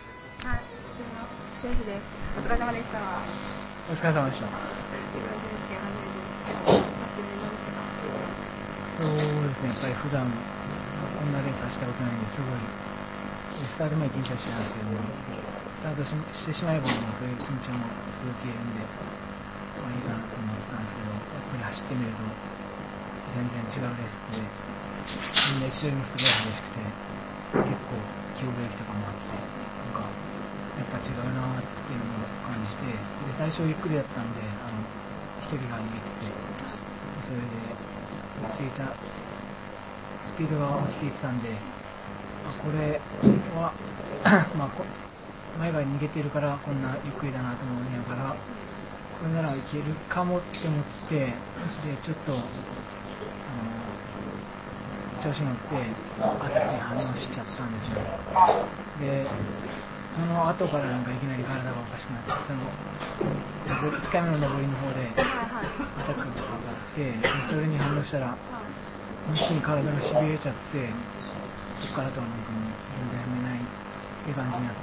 S6: 選手です。お疲れ様でした。
S5: お疲れ様でした。そうですね、やっぱり普段こんなレース走ったことないんですごいスタート前緊張してたんですけども、スタートしてしまえばそういう緊張もすごく消えるんで、まあいいかなと思ってたんですけど、やっぱり走ってみると全然違うレースで、みんな一緒にもすごい激しくて、結構気遅れとかもあって、なんかやっぱ違うなっていうのを感じて、で最初ゆっくりだったんで一人が逃げてて、それで落ち着いたスピードが落ち着いてたんで、これはまあ前が逃げてるからこんなゆっくりだなと思いながら、これならいけるかもって思って、でちょっと調子乗って後に反応しちゃったんですよ。でその後からなんかいきなり体がおかしくなって、1回目の上りの方でアタックがあって、それに反応したら本当に体がしびれちゃって、そこからとはなんかもう全然やめないって感じになって、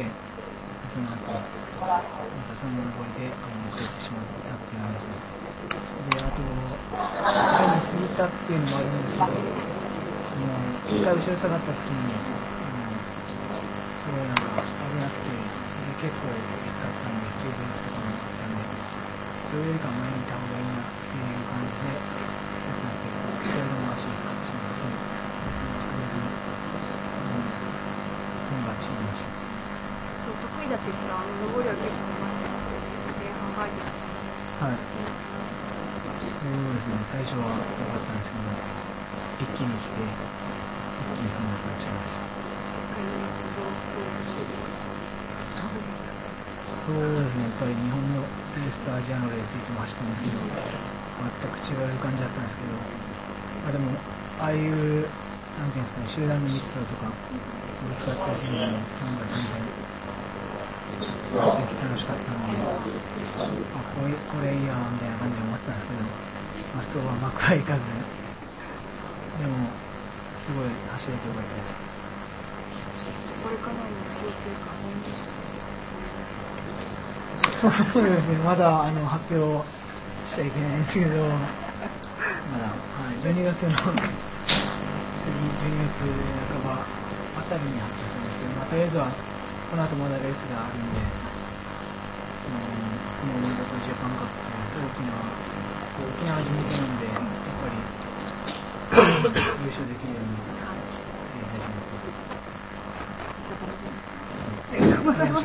S5: その後なんかその上りで遅れてしまったっていう話で、あとタイム過ぎたっていうのもあるんですけど、一回後ろ下がった時にすごいなんか危なくて、結構きつかったんで、急ブレーキとかもあったんで、それよりか前にいた方がいいなっていう感じでやったんですけど、それでも足を使ってしまって、その確認に全部足をました。
S6: 得意だって言ったら、上りは結構前半入ってた。
S5: はい。そうですね、最初は良かったんですけど、一気に来て、一気に踏んだ感じがしました。そうですね、やっぱり日本のレースとアジアのレースいつも走ってますけど、全く違う感じだったんですけど、でもああいう
S7: なんていうんですかね、集団の密度とか、ぶつかったりするのも、なんか全然、楽しかったので、これいいやみたいな感じで思ってたんですけど、そうはうまくはいかず、でも、すごい走れてよかったです。
S6: これからの目標というか、
S7: そうですね、まだ発表しちゃいけないんですけど、まだ、12月の12月半ばあたりに発表するんですけど、とりあえずはこの後まだレースがあるんで、熊本とジャパンカップと沖縄地元なんで、やっぱり優勝できるように頑張ります。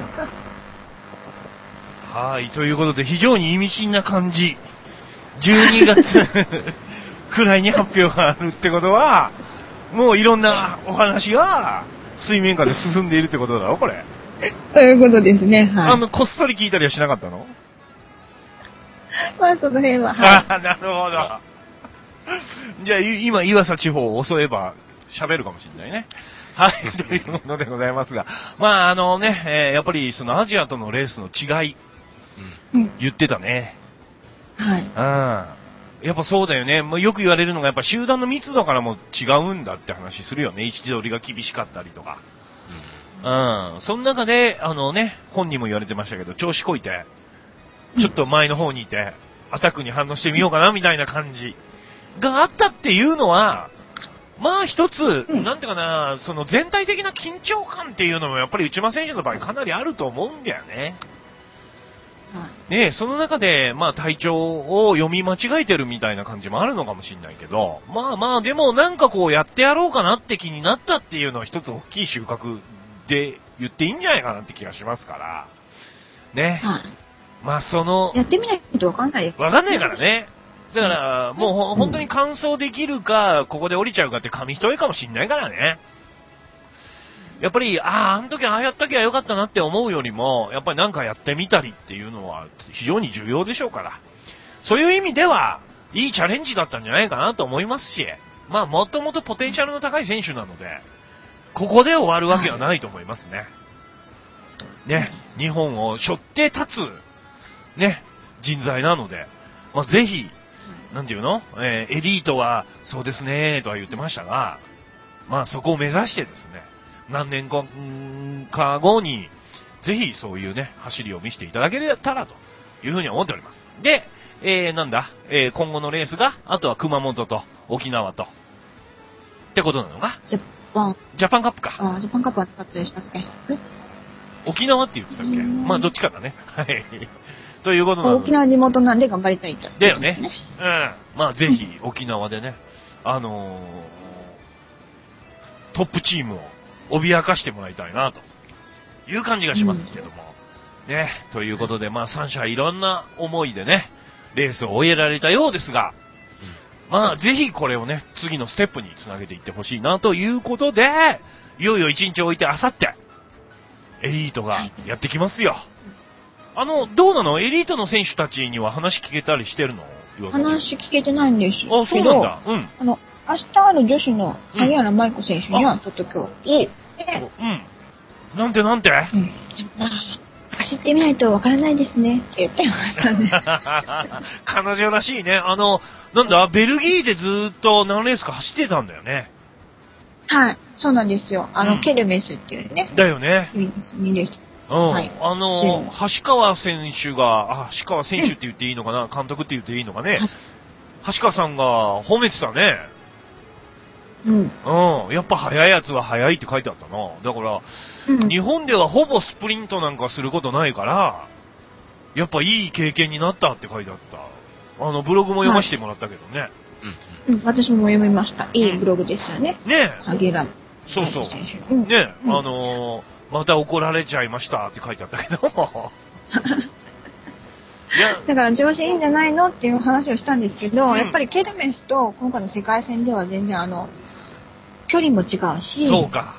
S1: はい、ということで非常に意味深な感じ。12月くらいに発表があるってことは、もういろんなお話が水面下で進んでいるってことだろ、これ。
S3: ということですね、はい。
S1: こっそり聞いたりはしなかったの？
S3: まあ、その辺は、
S1: はい。なるほど。じゃあ、今、岩佐地方を襲えば喋るかもしれないね。はい、というものでございますが。まあ、やっぱりそのアジアとのレースの違い、言ってたね。
S3: はい。
S1: やっぱそうだよね。よく言われるのが、やっぱ集団の密度からも違うんだって話するよね。位置取りが厳しかったりとか。その中で、本人も言われてましたけど、調子こいて、ちょっと前の方にいて、アタックに反応してみようかな、みたいな感じがあったっていうのは、まあ一つ、なんていうかな、その全体的な緊張感っていうのもやっぱり内間選手の場合かなりあると思うんだよね。ね、その中で、まあ体調を読み間違えてるみたいな感じもあるのかもしれないけど、まあでもなんかこうやってやろうかなって気になったっていうのは一つ大きい収穫で言っていいんじゃないかなって気がしますから、ね。まあ
S3: やってみないとわかんないよ。
S1: わかんないからね。だから、もう本当に完走できるか、ここで降りちゃうかって紙一重かもしんないからね。やっぱり、あの時ああやったきゃよかったなって思うよりも、やっぱりなんかやってみたりっていうのは非常に重要でしょうから。そういう意味では、いいチャレンジだったんじゃないかなと思いますし、まあもともとポテンシャルの高い選手なので、ここで終わるわけはないと思いますね。ね、日本を背負って立つ、ね、人材なので、まあぜひ、なんていうの？エリートは、そうですね、とは言ってましたが、まあそこを目指してですね、何年か後に、ぜひそういうね、走りを見せていただけたらというふうに思っております。で、今後のレースが、あとは熊本と沖縄と、ってことなのか？ジャパンカップか。
S3: ジャパンカップはなかったでしたっけ？
S1: 沖縄って言ってたっけ？まあどっちかだね。はい。ということなので。
S3: 沖縄地元なんで頑張りたいと。
S1: だよね。まあぜひ沖縄でね、トップチームを脅かしてもらいたいなという感じがしますけども。ね。ということで、まあ3社いろんな思いでね、レースを終えられたようですが、まあぜひこれをね、次のステップにつなげていってほしいなということで、いよいよ1日置いてあさって、エリートがやってきますよ。どうなの？エリートの選手たちには話聞けたりしてるの？
S3: 話聞けてないんですけど。
S1: あ、そうなんだ。
S3: 明日ある女子の萩原舞子選手にはちょっと今日。
S1: なんて
S3: 走ってみないとわからないですねって言ってましたね。
S1: 彼女らしいね。なんだ、ベルギーでずーっと何レースか走ってたんだよね。
S3: はい、そうなんですよ。ケルメスっていうね。
S1: だよね。
S3: いいです。
S1: はい。橋川選手が、橋川選手って言っていいのかな、監督って言っていいのかね。橋川さんが褒めてたね。やっぱ速いやつは速いって書いてあったな。だから、日本ではほぼスプリントなんかすることないから、やっぱいい経験になったって書いてあった。ブログも読ませてもらったけどね。
S3: 私も読みました。いいブログですよね。
S1: ね
S3: え。萩原。
S1: そうそう。ねえ、また怒られちゃいましたって書いてあったけど。
S3: だから調子いいんじゃないのっていう話をしたんですけど、やっぱりケルメスと今回の世界戦では全然距離も違うし。
S1: そうか。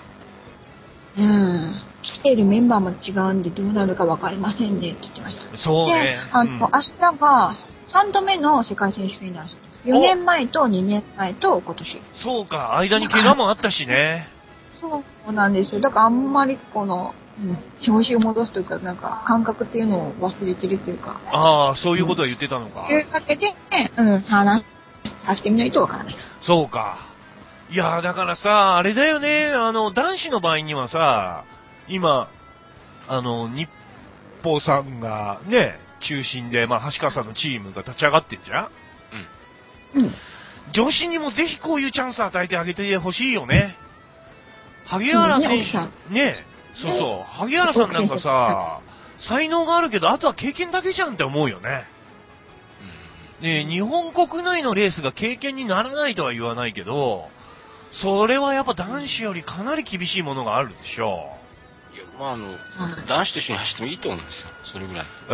S3: 来ているメンバーも違うんでどうなるか分かりませんねって言ってました。
S1: そうね。
S3: で、明日が3度目の世界選手権になるそうです。 4年前と2年前と今年。
S1: そうか、間に怪我もあったしね。
S3: そうなんですよ。だからあんまり調子を戻すというか、なんか感覚っていうのを忘れてるというか。
S1: ああ、そういうことは言ってたのか。
S3: というわけで、話してみないとわからない。
S1: そうか。いや、だからさ、あれだよね、男子の場合にはさ、今、日報さんがね、中心で、まあ、橋川さんのチームが立ち上がってんじゃん？うん。女子にもぜひこういうチャンス与えてあげてほしいよね。萩原選手、ね、そうそう、萩原さんなんかさ、才能があるけど、あとは経験だけじゃんって思うよね。ね、日本国内のレースが経験にならないとは言わないけど、それはやっぱ男子よりかなり厳しいものがあるでしょう。
S2: いや、まあ男子と一緒に走ってもいいと思うんですよ。それぐらい。
S1: うん。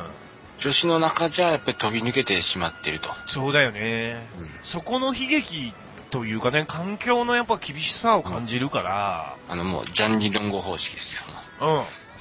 S2: 女子の中じゃやっぱり飛び抜けてしまってると。
S1: そうだよね。そこの悲劇というかね、環境のやっぱ厳しさを感じるから。
S2: もう、ジャンリロンゴ方式ですよ。うん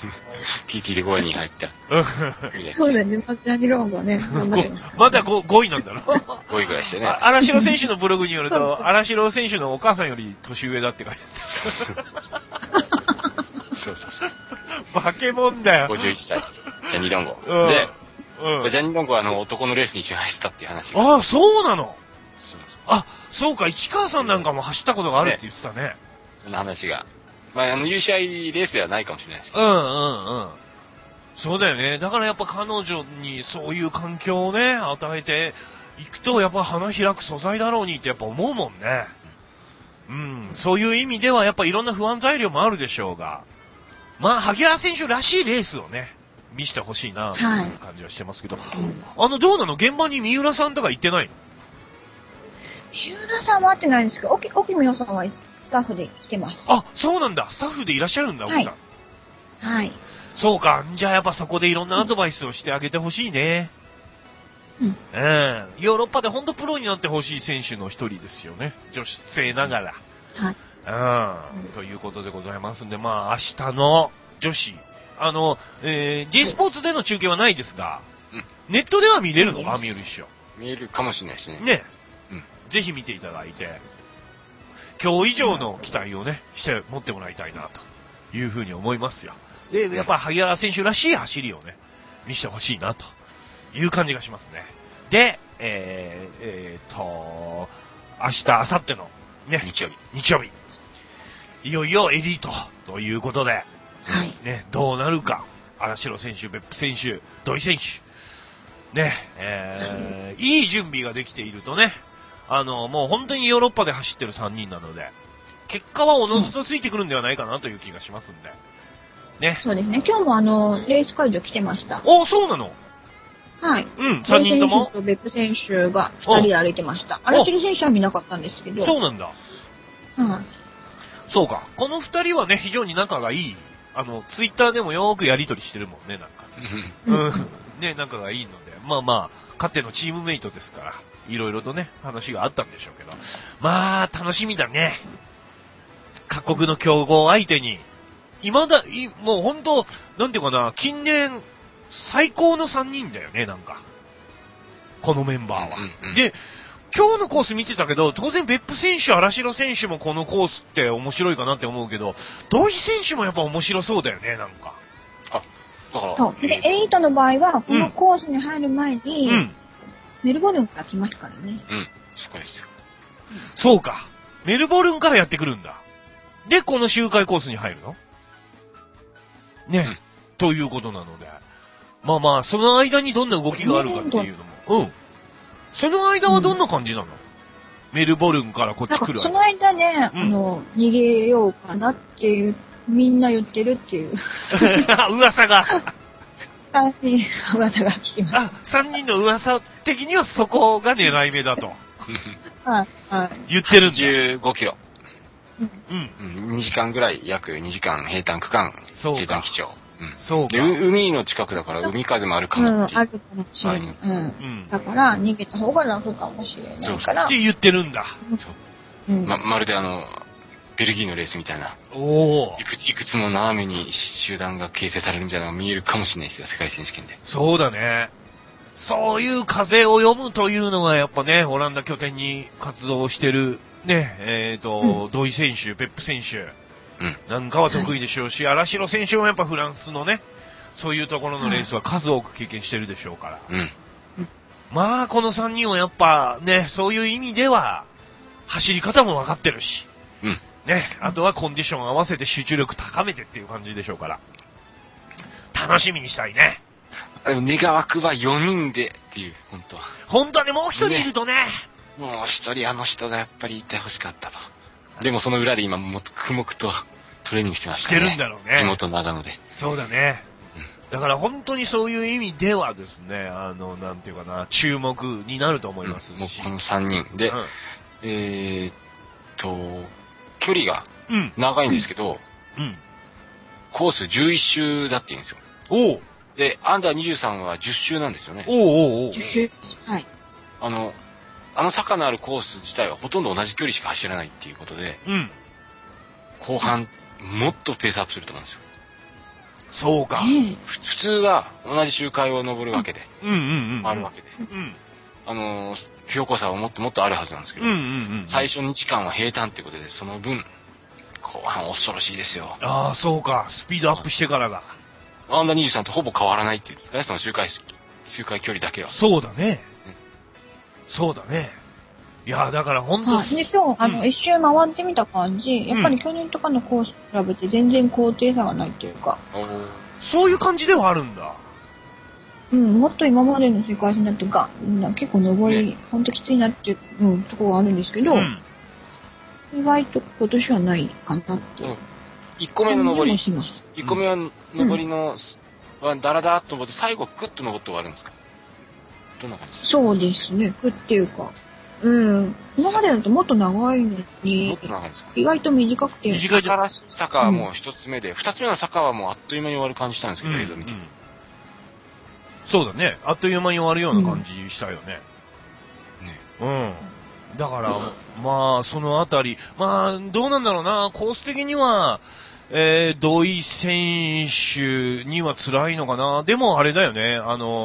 S2: 。TT で5位に入った。
S3: そうだよね、ジャンリロンゴね。
S1: まだ 5位なんだろ
S2: ?5 位ぐらいしてね。
S1: 荒城選手のブログによると、荒城選手のお母さんより年上だって書いてある。そう。化け物だよ。
S2: 51歳。ジャンリロンゴ。で、ジャンリロンゴは男のレースに一緒に走ったっていう話。
S1: ああ、そうなの。あ、そうか、市川さんなんかも走ったことがあるって言ってたね。
S2: そんな話が。まあ、優勝レースではないかもしれないですけど。
S1: そうだよね。だからやっぱ彼女にそういう環境をね、与えていくと、やっぱ花開く素材だろうにってやっぱ思うもんね。そういう意味ではやっぱいろんな不安材料もあるでしょうが、まあ、萩原選手らしいレースをね、見せてほしいな、という感じはしてますけど。どうなの？現場に三浦さんとか行ってないの？
S3: 三浦さんは会ってないんですけど、沖美代さんはスタッフで来てます。
S1: あ、そうなんだ。スタッフでいらっしゃるんだ、奥さん。
S3: はい。
S1: そうか。じゃあやっぱそこでいろんなアドバイスをしてあげてほしいね。ヨーロッパで本当プロになってほしい選手の一人ですよね。女子生ながら。ということでございますんで、まあ明日の女子、J スポーツでの中継はないですが、ネットでは見れるのか、見える一緒。
S2: 見えるかもしれないですね。
S1: ね。ぜひ見ていただいて、今日以上の期待をね、して持ってもらいたいな、というふうに思いますよ。で、やっぱり萩原選手らしい走りをね、見せてほしいな、という感じがしますね。で、明日、明後日の、ね、日曜日。いよいよエリートということで、ね、どうなるか、荒城選手、別府選手、土井選手、ね、いい準備ができているとね、もう本当にヨーロッパで走ってる3人なので、結果はおのずとついてくるんではないかなという気がしますんで。ね。
S3: そうですね。今日もレース会場来てました。
S1: お、そうなの？
S3: はい。
S1: 3人とも？
S3: 選手と別府選手が2人で歩いてました。荒城選手は見なかったんですけど。
S1: そうなんだ。そうか。この2人はね、非常に仲がいい。ツイッターでもよーくやりとりしてるもんね、なんか。ね、仲がいいので。まあまあ、かつてのチームメイトですから、いろいろとね、話があったんでしょうけど。まあ、楽しみだね。各国の強豪相手に、もう本当、なんていうかな、近年、最高の3人だよね、なんか。このメンバーは。で、今日のコース見てたけど、当然別府選手、荒城選手もこのコースって面白いかなって思うけど、土井選手もやっぱ面白そうだよね、なんか。
S3: そう。で、エリートの場合は、このコースに入る前に、メルボルンから来ますからね。
S2: すごいですよ。
S1: そうか。メルボルンからやってくるんだ。で、この周回コースに入るの？ね、ということなので。まあまあ、その間にどんな動きがあるかっていうのも。その間はどんな感じなの？メルボルンからこっち来る。
S3: その間ね、逃げようかなっていう、みんな言ってるっていう。
S1: 噂が。
S3: 3人の噂が聞きま
S1: す。3人の噂的にはそこが狙い目だと。言ってるんだ。
S2: 15キロ。2時間ぐらい、約2時間平坦区間、平坦基調。
S1: そうか。
S2: で、海の近くだから海風もあるかもって。
S3: あるかもしれない。だから逃げた方が楽かもしれないから。
S1: って言ってるんだ。
S2: まるでベルギーのレースみたいな。いくつも斜めに集団が形成されるみたいなのが見えるかもしれないですよ、世界選手権で。
S1: そうだね。 そういう風を読むというのがやっぱね、オランダ拠点に活動してるね、土井選手、ペップ選手なんかは得意でしょうし、荒城選手もやっぱフランスのね、そういうところのレースは数多く経験してるでしょうから。まあ、この3人はやっぱね、そういう意味では、走り方も分かってるし、ね、あとはコンディション合わせて集中力高めてっていう感じでしょうから、楽しみにしたいね。
S2: 願わくば4人でっていう、
S1: 本当はね、もう一人いるとね。
S2: もう一人あの人がやっぱりいてほしかったと。でもその裏で今、もっと黙々とトレーニングしてますからね。
S1: してるんだろうね。
S2: 地元長野で。
S1: そうだね。だから本当にそういう意味ではですね、なんていうかな、注目になると思いますし。
S2: もうこの3人で、距離が長いんですけど、コース11周だって言うんですよ。
S1: おう。
S2: で、アンダー23は10周なんですよね。
S3: 10周。はい。
S2: あの坂のあるコース自体はほとんど同じ距離しか走らないっていうことで、後半、もっとペースアップすると思うんですよ。
S1: そうか。
S2: 普通は同じ周回を登るわけで、あるわけで、標高差はもっともっとあるはずなんですけど、最初2時間は平坦っていうことで、その分、後半恐ろしいですよ。
S1: ああ、そうか。スピードアップしてからが。
S2: アンダー23とほぼ変わらないっていうんですかね、その周回距離だけは。
S1: そうだね。そうだね。いや、だから本当に。
S3: で、今日、一周回ってみた感じ、やっぱり去年とかのコースと比べて全然高低差がないっていうか。
S1: そういう感じではあるんだ。
S3: もっと今までの世界戦だと結構登り、ほんときついなっていう、ところがあるんですけど、意外と今年はないかなって。
S2: 1個目の登り、1個目は登りの、ダラダラっと登って、最後クッと登って終わるんですか？どんな感じですか？
S3: そうですね、クッっていうか。今までだともっと長いのに、意外と短くて。
S2: 坂はもう一つ目で、二つ目の坂はもうあっという間に終わる感じしたんですけど、映像見て。
S1: そうだね。あっという間に終わるような感じしたよね。だから、まあ、そのあたり、まあ、どうなんだろうな、コース的には、土井選手には辛いのかな。でもあれだよね、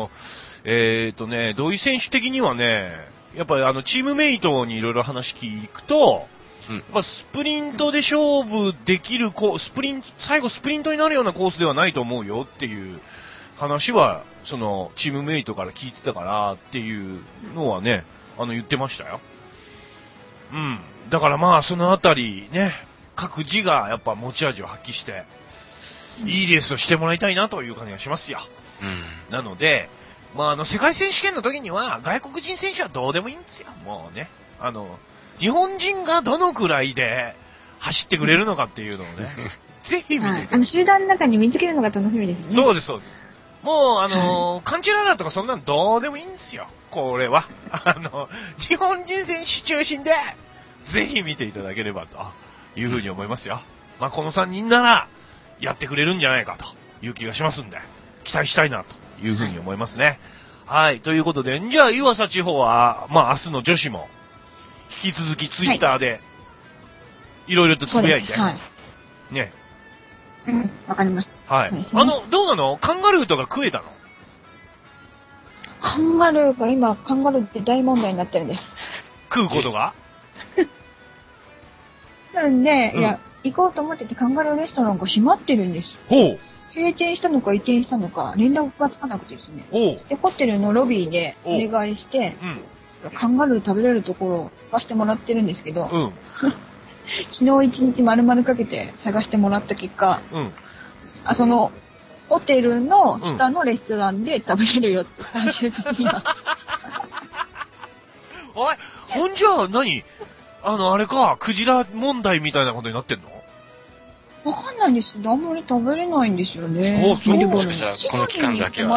S1: 土井選手的にはね、やっぱりチームメイトにいろいろ話聞くと、スプリントで勝負できる最後スプリントになるようなコースではないと思うよっていう話は、その、チームメイトから聞いてたからっていうのはね、言ってましたよ。だからまあ、そのあたりね、各自がやっぱ持ち味を発揮して、いいレースをしてもらいたいなという感じがしますよ。なので、まあ、世界選手権の時には、外国人選手はどうでもいいんですよ、もうね。日本人がどのくらいで走ってくれるのかっていうのをね、ぜひ見てください。
S3: 集団の中に見つけるのが楽しみですね。
S1: そうです、そうです。もう、カンチェララとかそんなのどうでもいいんですよ、これは。日本人選手中心で、ぜひ見ていただければというふうに思いますよ。まあ、この3人なら、やってくれるんじゃないかという気がしますんで、期待したいなというふうに思いますね。はい、ということで、じゃあ、湯浅地方は、まあ、明日の女子も、引き続きツイッターで、いろいろとつぶやいて、ね。
S3: わかりました。
S1: はい。どうなの？カンガルーとか食えたの？
S3: カンガルーが今、カンガルーって大問題になってるんです。
S1: 食うことが？
S3: なんで、行こうと思っててカンガルーレストランが閉まってるんです。
S1: ほう。
S3: 閉店したのか移転したのか連絡がつかなくてですね。で、ホテルのロビーでお願いして、カンガルー食べれるところを探してもらってるんですけど、昨日一日丸々かけて探してもらった結果、その、ホテルの下のレストランで食べれるよって最終的には。
S1: おい、ほんじゃあ何？あれか、クジラ問題みたいなことになってんの？
S3: わかんないんですけど、あんまり食べれないんですよね。
S2: そうもしかしたらこの期間だけは。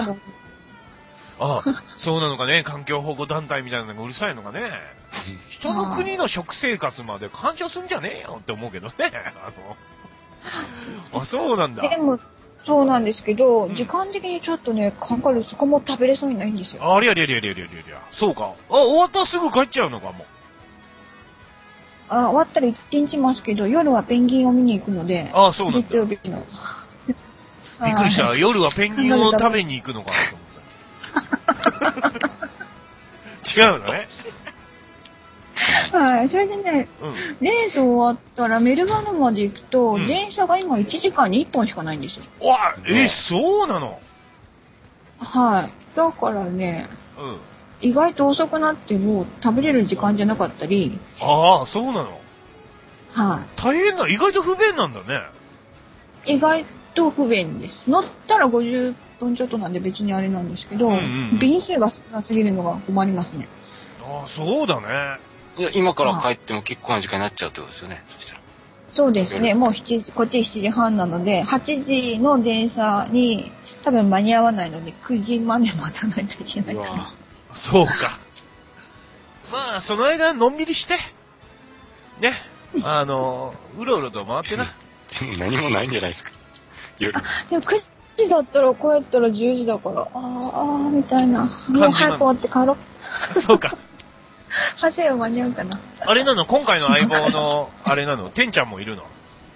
S1: そうなのかね、環境保護団体みたいなのがうるさいのかね。人の国の食生活まで干渉すんじゃねえよって思うけどね。そうなんだ。
S3: でも、そうなんですけど、時間的にちょっとね、カンガルーそこも食べれそうにないんですよ。
S1: ありゃ。そうか。終わったらすぐ帰っちゃうのかも。
S3: 終わったら一日ますけど、夜はペンギンを見に行くので、
S1: そうなんだ。
S3: 月曜日の。
S1: びっくりした。夜はペンギンを食べに行くのかなと思った。 違うのね。
S3: はい。それでね、レース終わったらメルバルンまで行くと、電車が今1時間に1本しかないんですよ。
S1: わ、そうなの？
S3: はい。だからね、意外と遅くなっても食べれる時間じゃなかったり。
S1: ああ、そうなの？
S3: はい。
S1: 大変な、意外と不便なんだね。
S3: 意外と不便です。乗ったら50分ちょっとなんで別にあれなんですけど、便数が少なすぎるのが困りますね。
S1: ああ、そうだね。
S2: いや、今から帰っても結構な時間になっちゃうってことですよね、そしたら。
S3: そうですね、もうこっち7時半なので、8時の電車に多分間に合わないので、9時まで待たないといけないから。
S1: そうか。まあ、その間、のんびりして、ね、うろうろと回ってな。
S2: 何もないんじゃないですか、夜。
S3: でも9時だったら、こうやったら10時だから、みたいな。もう早く終わって帰ろう。
S1: そうか。
S3: 走れば間に合うかな。
S1: あれなの、今回の相棒の、あれなの、てんちゃんもいるの？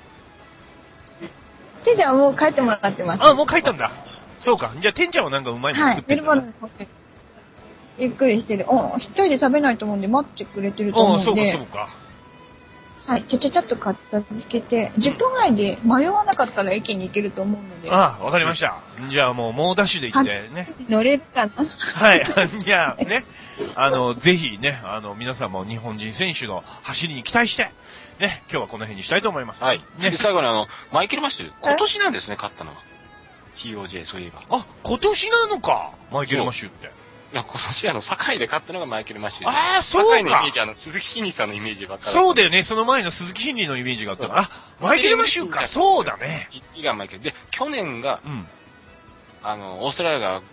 S3: てんちゃんはもう帰ってもらってます。
S1: あ、もう帰ったんだ。そうか。じゃあ、てんちゃんはなんかうまいの作ってるんだな。はい、
S3: ゆっくりしてる。一人で食べないと思うんで待ってくれてると思うんで。
S1: そうか、そうか。
S3: はい、ちゃっと片付けて、10分ぐらいで迷わなかったら駅に行けると思うので。
S1: わかりました。じゃあもうダッシュで行ってね。
S3: 乗れるかな？
S1: はい、じゃあね、ぜひね、皆さんも日本人選手の走りに期待して、ね、今日はこの辺にしたいと思います。
S2: はい。
S1: ね、
S2: で、最後にマイケル・マッシュ、今年なんですね、勝ったのは。COJ、そういえば。
S1: あ、今年なのか、マイケル・マッシュって。
S2: いや、今年堺で勝ったのがマイケル・マッシュで。
S1: ああ、そうか。
S2: 堺のイメージ、鈴木真理さんのイメージばっかり。
S1: そうだよね、その前の鈴木真理のイメージがあったから。マイケル・マッシュか、そうだね。
S2: がマイケル。で、去年が、オーストラリアが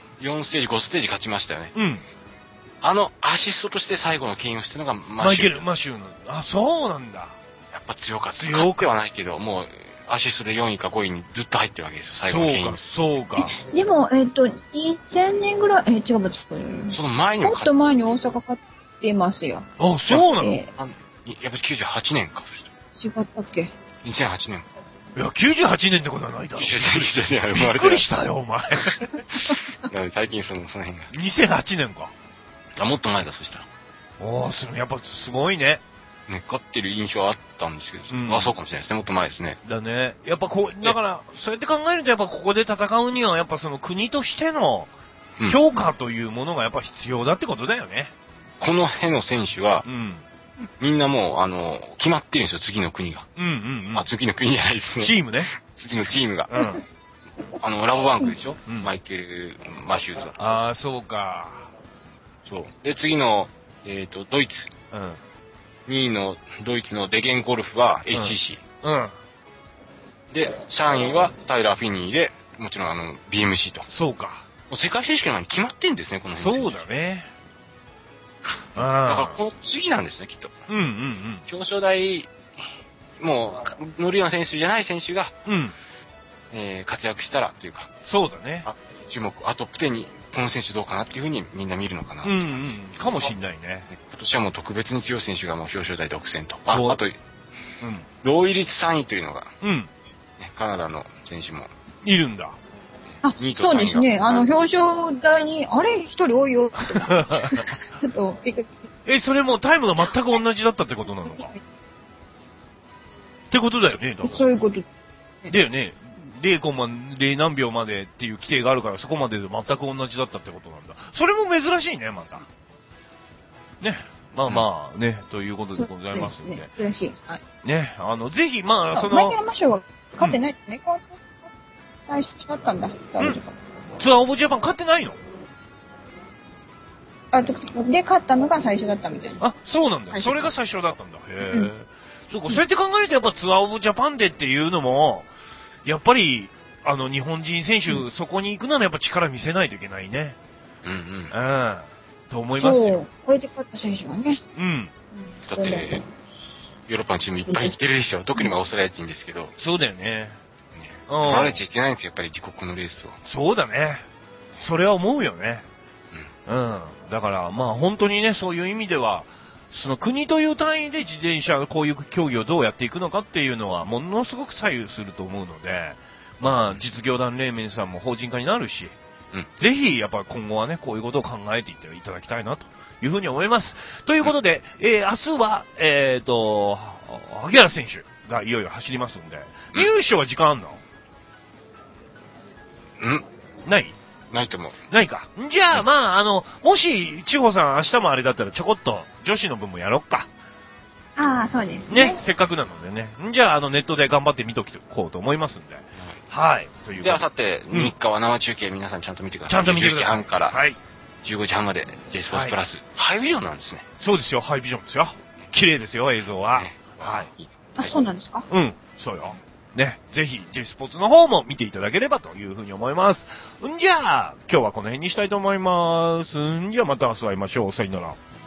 S2: 4ステージ、5ステージ勝ちましたよね。アシストとして最後の牽引をしたのが
S1: マイケル・マッシュの。あ、そうなんだ。
S2: やっぱ強かった。強くはないけど、もう、アシストで4位か5位にずっと入ってるわけですよ、最後の牽引。
S1: そうか。
S3: でも、2000年ぐらい、違う、
S2: その前に
S3: もっと前に大阪勝ってますよ。
S1: あ、そうなの？
S2: やっぱり98年か、
S3: 違ったっけ？
S2: 2008年。
S1: いや、98年ってことはないだろ。びっくりしたよ、お前。
S2: 最近その辺が。
S1: 2008年か。
S2: あ、もっと前だ、そした
S1: ら。やっぱすごいね。
S2: ね、勝ってる印象はあったんですけど、そうかもしれないですね。もっと前ですね。
S1: だね。やっぱだから、そうやって考えると、やっぱここで戦うには、やっぱその国としての評価というものがやっぱ必要だってことだよね。
S2: この辺の選手は、みんなもう、決まってるんですよ、次の国が。次の国じゃないですね。
S1: チームね。
S2: 次のチームが。ラボバンクでしょ、マイケル・マシューズは。
S1: ああ、そうか。
S2: そう。で、次の、ドイツ。2位のドイツのデゲンゴルフは HCC。で、3位はタイラー・フィニーで、もちろんBMC と。
S1: そうか。
S2: もう世界選手権前に決まってんですね、この辺。
S1: そうだね。
S2: だからこの次なんですね、きっと。表彰台、もう、乗るような選手じゃない選手が、活躍したらというか。
S1: そうだね。
S2: 注目、トップ10に、この選手どうかなっていうふうにみんな見るのかな。
S1: かもしんないね。
S2: 今年はもう特別に強い選手がもう表彰台独占と。あと、同一率3位というのが、カナダの選手も。
S1: いるんだ。
S3: 2位と3位が。そうですね。表彰台に、あれ一人多いよ。ちょっと、
S1: それもうタイムが全く同じだったってことなのか。ってことだよね、
S3: そういうこと。
S1: だよね。0.0何秒までっていう規定があるから、そこまでで全く同じだったってことなんだ。それも珍しいね、また。ね。まあね、ということでございますんで。
S3: 珍しい。はい。
S1: ね、ぜひ、マイ
S3: ケル・マシューは勝ってないですね。最初だったんだ。
S1: ツアーオブジャパン勝ってないの？
S3: で、勝ったのが最初だったみたいな。
S1: あ、そうなんだ。それが最初だったんだ。へえ。そうか、そうやって考えるとやっぱツアーオブジャパンでっていうのも、やっぱり、日本人選手、そこに行くならやっぱ力見せないといけないね。と思いますよ。
S3: これで勝った選手はね。
S2: だって、ヨーロッパのチームいっぱい行ってるでしょ。特にオーストラリア人ですけど。
S1: そうだよね。
S2: 取られちゃいけないんですよ、やっぱり自国のレースを。
S1: そうだね。それは思うよね。だから、本当にね、そういう意味では、その国という単位で自転車、こういう競技をどうやっていくのかっていうのは、ものすごく左右すると思うので、実業団連盟さんも法人化になるし、 ぜひ、やっぱり今後はね、こういうことを考えていっていただきたいなというふうに思います。ということで、明日は、萩原選手がいよいよ走りますんで、優勝は時間あんの？ない
S2: ないと思う。
S1: ないか。じゃあ、まあ、もし、千穂さん明日もあれだったらちょこっと女子の分もやろっか。
S3: ああ、そうです
S1: ね。せっかくなのでね。じゃあ、ネットで頑張って見とこうと思いますんで。はい。
S2: というで、あさって3日は生中継皆さんちゃんと見てください。
S1: ちゃんと見てください。
S2: 10時半から。
S1: はい。
S2: 15時半まで J スポーツプラス。ハイビジョンなんですね。
S1: そうですよ、ハイビジョンですよ。綺麗ですよ、映像は。はい。
S3: あ、そうなんですか？
S1: うん、そうよ。ね、ぜひ J スポーツの方も見ていただければというふうに思います。じゃあ、今日はこの辺にしたいと思います。じゃあまた明日会いましょう。さよなら。